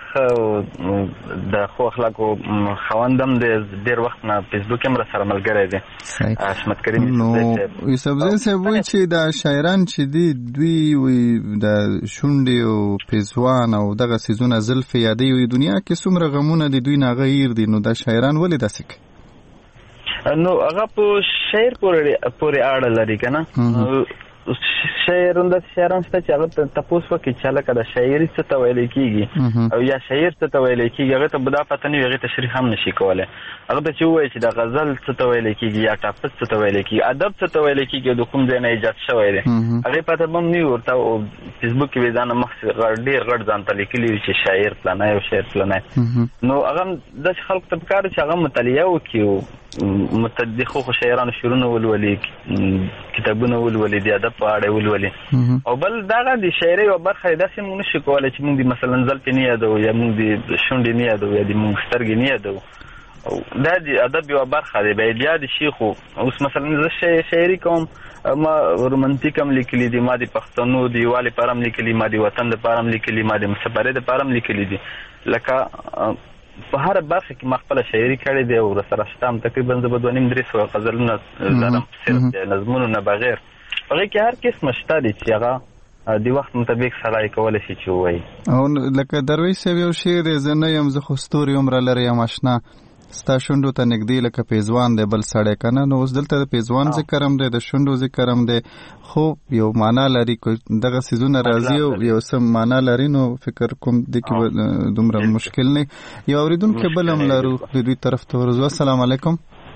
د خو اخلاقو خوندم د ډېر وخت نه فیسبوک هم سره ملګری دی حشمت کریم یوسفزی صاحب وایي چې دا شاعران چې دي دوی د شونډې او پیزوان او دغه سیزونه زلفې یادوي وي دنیا کې څومره غمونه دي دوی نه هغه هیر دي نو دا شاعران ولې داسې کوي نو هغه په شعر پورې اړه لري که نه شاعران شته چې هغه تپوس وکړي چې لکه د شاعري څه ته ویلی کېږي او یا شاعر څه ته ویلی کېږي هغه ته به دا پته نه وي هغې تشریح هم نشي کولی هغه ته چې ووایي چې د غزل څه ته ویلی کېږي یا ټاپس څه ته ویلی کېږي ادب څه ته ویلی کېږي او د کوم ځای نه ایجاد شوی دی هغې پته به هم نه وي ورته او فیسبوک کې به ځانه مخکې ډېر غټ ځان ته لیکلي وي چې شاعر فلانی او شاعر فلانی نو هغه داسې خلکو ته پکار چې هغه مطالعه وکړي او د خو شاعرانو شعرونه ولولي کتابونه ولولي د ادب په اړه ولولي او بل دغه د شاعري یوه برخه یې داسې موږ نشو کولی چې موږ د مثلا زلفې نه یادوو یا موږ د شونډې نه یادوو یا د موږ سترګې نه یادوو دا د ادب یوه برخه دی بیا د شي خو اوس مثلا زه شاعري کوم ما رومانتیک هم لیکلي دي ما د پښتنو د یووالي لپاره هم لیکلي ما د وطن لپاره هم لیکلي ما د مسافرۍ لپاره هم لیکلي دي لکه په هر برخه کې ما خپل شاعري کړې دی او سره شتم تقریبا زه به 2-3 غزلونه لرم صرف د نظمونو نه بغیر هغې کې هر قسم شته دي چې هغه د وخت مطابق سړی کولی شي چې ووایي او لکه درویش صاحب یو شعر دی زه نه یم زه خو ستوري عمره لرې یم اشنا ستا شونډو ته نږدې لکه پیزوان دی بل سړی که نه نو اوس دلته د پیزوان ذکر هم دی د شونډو ذکر هم دی خو یو معنا لري دغه څیزونه راځي او یو څه معنا لري نو فکر کوم دې کې دومره مشکل نه یو اورېدونکی بل هم لرو د دوی طرف ته ورځو السلام علیکم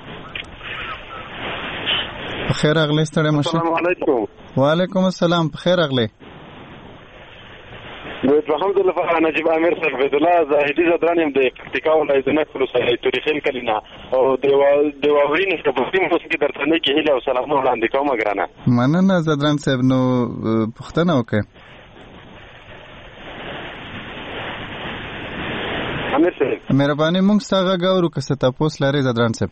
په خیر راغلی ستړی مشه السلام علیکم وعلیکم السلام په خیر راغلی الحمدلله نجیب امیر صاحب الله زاهدی زدران يم د پکتیکا ولایت نه کولو سره تاریخي کلینا او د واورین په پښتون موسیقي درته نه کې هله او سلام وړاندې کوم ګرانه مننه زدران صاحب نو پښتنه وکړه امیر صاحب مهرباني موږ ستاسو غاورو که څه تاسو لري زدران صاحب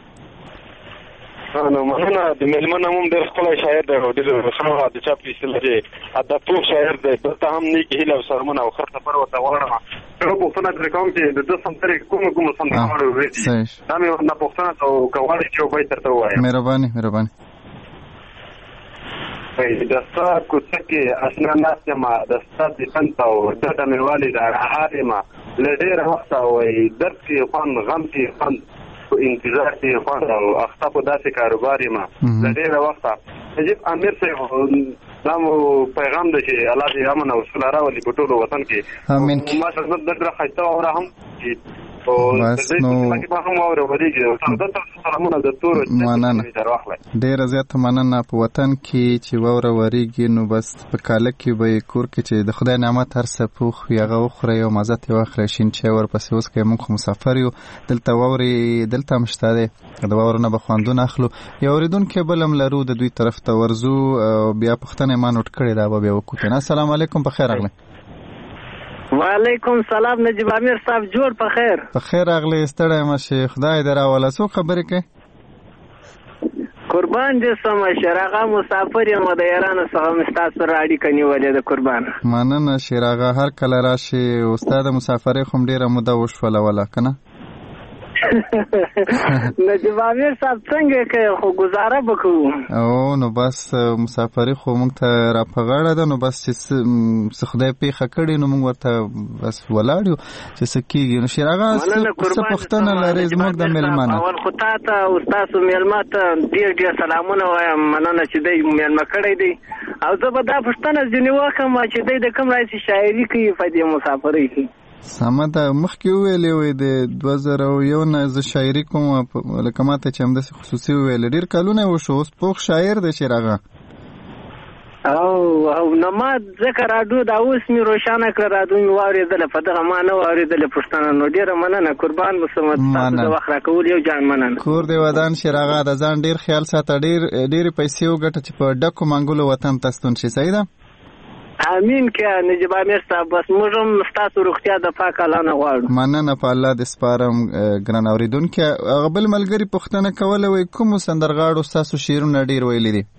نو مننه د ملمنه هم ډېر ښکلی شاعر دی او ډېر ښه د چا په اصطلاح چې ادبپوه شاعر دی دلته هم نیکې هیلې او سلامونه او ښه سفر ورته غواړم زه پوښتنه ترې کوم چې د ده سندرې کومه سندرغاړې ورېدي دا مې ورنه پوښتنه او که غواړې چې یو بیت درته ووایم مهرباني د ستا کوڅه کې اشنا ناست یم د ستا دفن ته او ډډه مې والې ده راهار یم له ډېره وخته وایي درد کې خوند غم کې خوند انتظار کې خوند او اخته په داسې کاروبار یم له ډېره وخته نجیب امیر صاحب دا مو پیغام دی چې الله دې امن او سوله راولي په ټولو وطن کې امین ما ته زه ډېره ښایسته واوره هم چې او د دې په هم اورېږي تاسو سلامونه د تور ډېر زیات مننه. په وطن کې چې واوره ورېږي نو بس په کاله کې به کور کې چې د خدای نعمت هر څه پوخ وي هغه وخورئ او مزه ترې واخلئ، شین چای ورپسې وڅښئ. موږ خو مسافر یو، دلته واورې دلته هم شته دی، د واورو نه به خوندونه اخلو. یو اورېدونکی بل هم لرو، د دوی طرف ته ورځو. بیا پوښتنه ما نوټ کړې ده، به بیا وکړو. السلام علیکم، په خیر راغلی. وعلیکم سلام نجیب امیر صاحب، جوړ په خیر. په خیر راغلی، ستړی مه شې، خدای دې راوله. څوک خبرې کوي؟ قربان دې سم شراغه، مسافر یم د یارانو څخه مې ستاسو سره اړیکه نیولې ده. قربان مننه شراغه، هر کله راشي. استاد مسافرې خو ډېره موده وشوله ولا که نه؟ نجیب امیر صاحب څنګه کوي، خو گزاره وکړو. او نو بس مسافرې خو موږ ته را په غاړه ده، نو بس چې خدای پیښه کړې نو موږ ورته بس ولاړ یو چې څه کېږي. نو شراغه څه پوښتنه لرې زموږ د مېلمه نه؟ اول خو تا ته او ستاسو مېلمه ته ډېر ډېر سلامونه وایم، مننه چې دی مېلمه کړی دی. او زه به دا پوښتنه ځینې وکړم چې دی د کوم راځي شاعري کوي په دې مسافرۍ کې؟ سمه ده، مخکې وویلې وې د 2001 نه زه شاعري کوم، لکه ماته چې همداسې خصوصي وویلې. ډېر کلونه وشو، اوس پوخ شاعر دی شراغه. او نو ما ځکه راډیو دا اوس مې روښانه کړه، راډیو مې واورېدله، په دغه ما نه واورېدله پوښتنه. نو ډېره مننه، قربان به سم، تاسو د وخت راکول یو جان مننه. کور دې ودان شراغه، د ځان ډېر خیال ساته، ډېرې پیسې وګټه چې په ډکو منګولو وطن ته ستون شي. صحیح ده؟ امین که نجیب امیر صاحب، بس موږ هم ستاسو روغتیا د پاک الله نه غواړو. مننه، په الله دې سپارم. ګران اورېدونکي، هغه بل ملګري پوښتنه کوله، وایي کومو سندرغاړو ستاسو شعرونه ډېر ویلي دي؟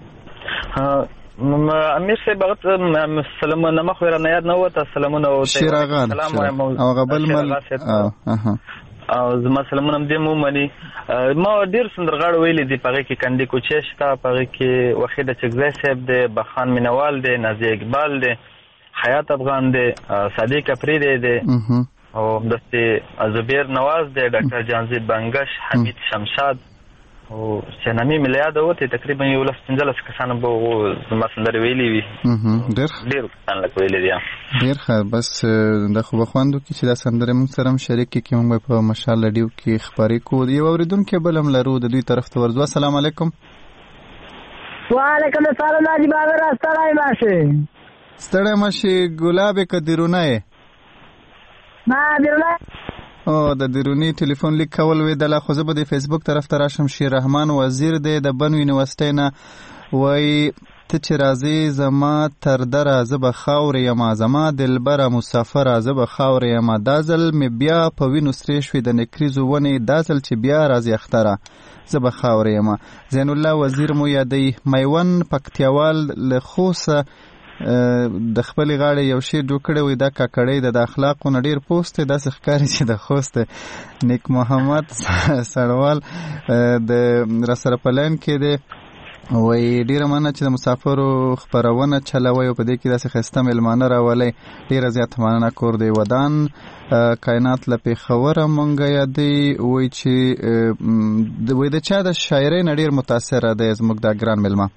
امیر صاحب هغه سلامونه مخ ورنه یاد نه وته، سلامونه او شراغان او هغه بل مل او زما سلامونه دې مو مني. ما ډیر سندرغاړو ویلي دي، پغې کې کندي کوچې شته، پغې کې وحید چغزی صاحب دی، بخان مینوال دی، نازیه اقبال دی، حیات افغان دی، صادق افریدی دی، او دستې زبیر نواز دی، ډاکټر جانزیب بنگش، حمید شمشاد او سنامي ملیاده وته. تقریبا یو 15 کسان به زما سندرې ویلي وي. ډیر کسان لکه ویلي دي. ډیر ښه، بس د خو بخواندو کې چې دا سندرې موږ سره هم شریک کې موږ په مشال رادیو کې خبرې کوو. یو اورېدونکی بل هم لرو، د دوی طرف ته ورځو. السلام علیکم. وعلیکم السلام نجیب امیر، ستړی ماشې. ستړی ماشې، ګلابې که دیرونه یې؟ نه دیرونه. او د دیرونی ټلیفون لیک کول ویدله، خو زه به د فیسبوک طرف ته راشم. شیر رحمان وزیر دی د بنو یونیورسټۍ نه، وایي ته چې راځې زما تر دره زه به خاورې یمه، زما دلبره مسافره زه به خاورې یمه، دا ځل مې بیا په وینو سرې شوې د نکریزو ونې، دا ځل چې بیا راځي اختره زه به خاورې یمه. زین الله وزیر مو یادوي. میوند پکتیاوال له خوسه د خپل غاړې یو شی جوړ کړی وي، دا کاکړی د اخلاقو نه ډیر پوست دی، داسې ښکاري چې د خوست نیک محمد سړوال د راسره په لاین کې دی. وایي ډیره مننه چې د مسافرو خپرونه چلوي او په دې کې داسې ښایسته میلمانه راولئ. ډیره زیاته مننه. کور دی ودان کائنات له پېښوره مونږ یادوي. وایي چې وایي د چا د شاعرۍ نه ډېر متاثره دی زموږ دا ګران میلمه.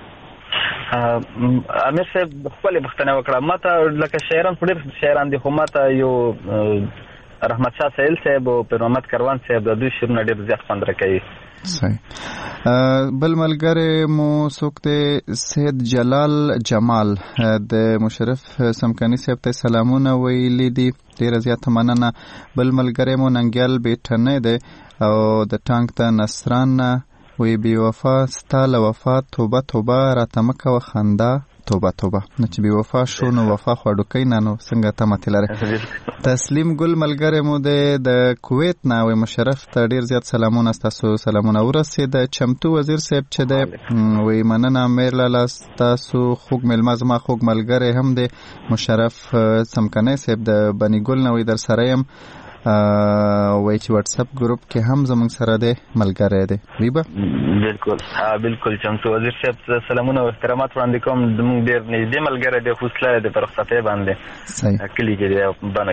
امیر صاحب خپلې پوښتنه وکړه. ما ته لکه شاعران خو ډېر شاعران دي، خو ما ته یو رحمت شاه سهیل صاحب او پیر محمد کروان صاحب د دوی شعرونه ډېر زیات خوند راکوي. صحیح. بل ملګری مو څوک دی؟ سید جلال جمال د مشرف سمکانی صاحب ته سلامونه ویلي دي، ډېره زیاته مننه. بل ملګری مو ننګیال بیټنی دی او د ټانک ته نصران وی بی وفا ستا له وفا توبه توبه راته مه کوه خندا توبه توبه. نو چې بی وفا شو نو وفا خواډوکی نه، نو څنګه تمه لري. تسلیم ګل ملګری مو دی د کویت نه، وی مشرف ته ډیر زیات سلامونه، ستاسو سلامونه ورسېده. چمتو وزیر صاحب چې دی وی مننه میرلاله، ستاسو خوږ میلمه زما خوږ ملګری هم دی مشرف سمکنی صاحب د بني ګل نه، وی در سره یم. وای چې واتس اپ ګروپ کې هم زموږ سره دی ملګری دی. ویبه بالکل چمتو وزیر صاحب سلامونه او احترامات وړاندې کوم. زموږ ډېر نږدې ملګری دی، خو سلی دی په رخصتۍ باندې. صحیح. کلي کې دی بانه کې.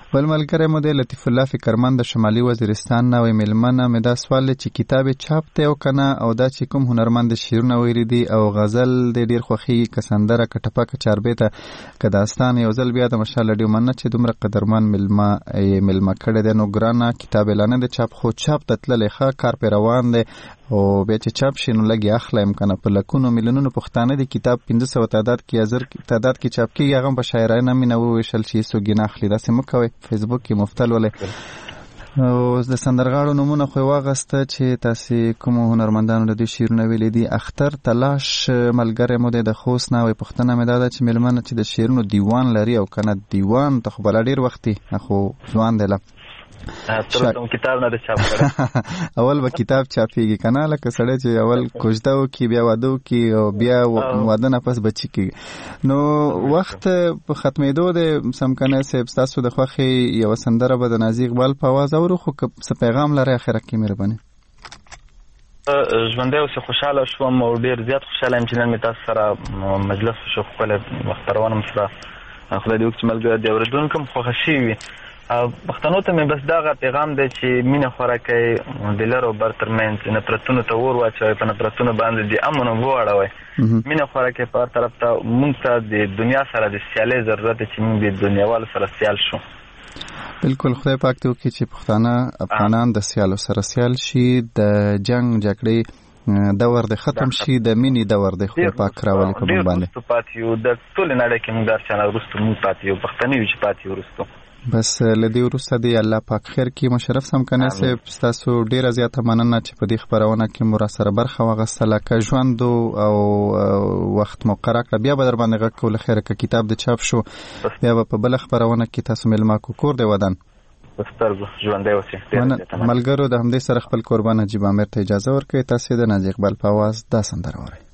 بل ملګری مو دی لطیف الله فکرمند د شمالي وزیرستان نه وایي میلمنه مې دا سوال دی چې کتاب چاپ دی او که نه، او دا چې کوم هنرمند شعرونه ویلي دي او غزل دی ډېر خوښېږي که سندره که ټپه که چاربیته که داستان، یو ځل بیا د مشال رادیو مننه چې دومره قدرمن میلمه کړی دی. نو ګرانه کتاب اعلان نه دی چاپ، خو چاپ ته تللی ښه کار پې روان دی او بیا چې چاپ شي نو لږ یې اخلایم که نه. په لکونو میلیونونو پښتانه دي کتاب 1500 تعداد کې یا 1000 تعداد کې چاپ کېږي، هغه هم په شاعرانه مینه وویشل چې هېڅوک یې نه اخلي. داسې مه کوئ، فیسبوک کې مفتل ولئ. او د سندرغاړو نومونه خو یې واغسته چې تاسې کومو هنرمندانو د دوی شعرونه ویلي دي. اختر تلاش ملګری مو دی د خوست نه وایي پوښتنه مې دا ده چې میلمنه چې د شعرونو دیوان لري او که نه دیوان ته خو بلا ډېر وخت دی، خو ځوان دی له کتاب نه چاپ کړه اول به کتاب چاپیږي که نه، لکه سړی چې اول کوژده وکړي بیا واده وکړي او بیا واده نه پس بچي کېږي. نو وخت په ختمېدو دی. سمکنی صاحب ستاسو د خوښې یوه سندره به د نازي اقبال په اواز اورو، خو که څه پیغام لرئ اخره کې مهرباني. ژوندی اوسې، خوشحاله شوم او ډېر زیات خوشحاله یم چې نن مې تاسو سره مجلس وشو. ښکلی وخت روانم سره خدای دې وکړي چې ملګري د اورېدونکو هم خوښه شوي وي. پښتنو ته مې بس دغه پیغام دی چې مینه خوره کوي د لر او بر ترمنځ، نفرتونو ته اور واچوئ، په نفرتونو باندې د امن اوبه واړوئ. مینه خوره کوي په هر طرف ته. مونږ ته د دنیا سره د سیالۍ ضرورت دی چې مونږ د دنیاوالو سره سیال شو. بالکل خدای پاک دې وکړي چې پښتانه افغانان د سیالو سره سیال شي، د جنگ جګړې دور د ختم شي، د مینې دور د خدای پاک راولي په موږ باندې. ډېر وروستو پاتې یو، د ټولې نړۍ کې موږ د هر چا نه وروستو موږ پاتې یو، پښتانه یو چې پاتې یو وروستو. بس له دې وروسته دی الله پاک خیر کړي. مشرف سمکنی صاحب ستاسو ډیره زیاته مننه چې په دې خپرونه کې مو راسره برخه واخیستله. که ژوند او وخت مقرره کړه بیا به در باندې غږ کوو. له خیره که کتاب د چاپ شو بیا به په بله خپرونه کې تاسو میلمه کو. کور دی ودان ملګرو د همدې سره خپل قربان نجیب عامر ته اجازه ورکړئ. تاسې د نازي اقبال په اواز دا سندره اورئ.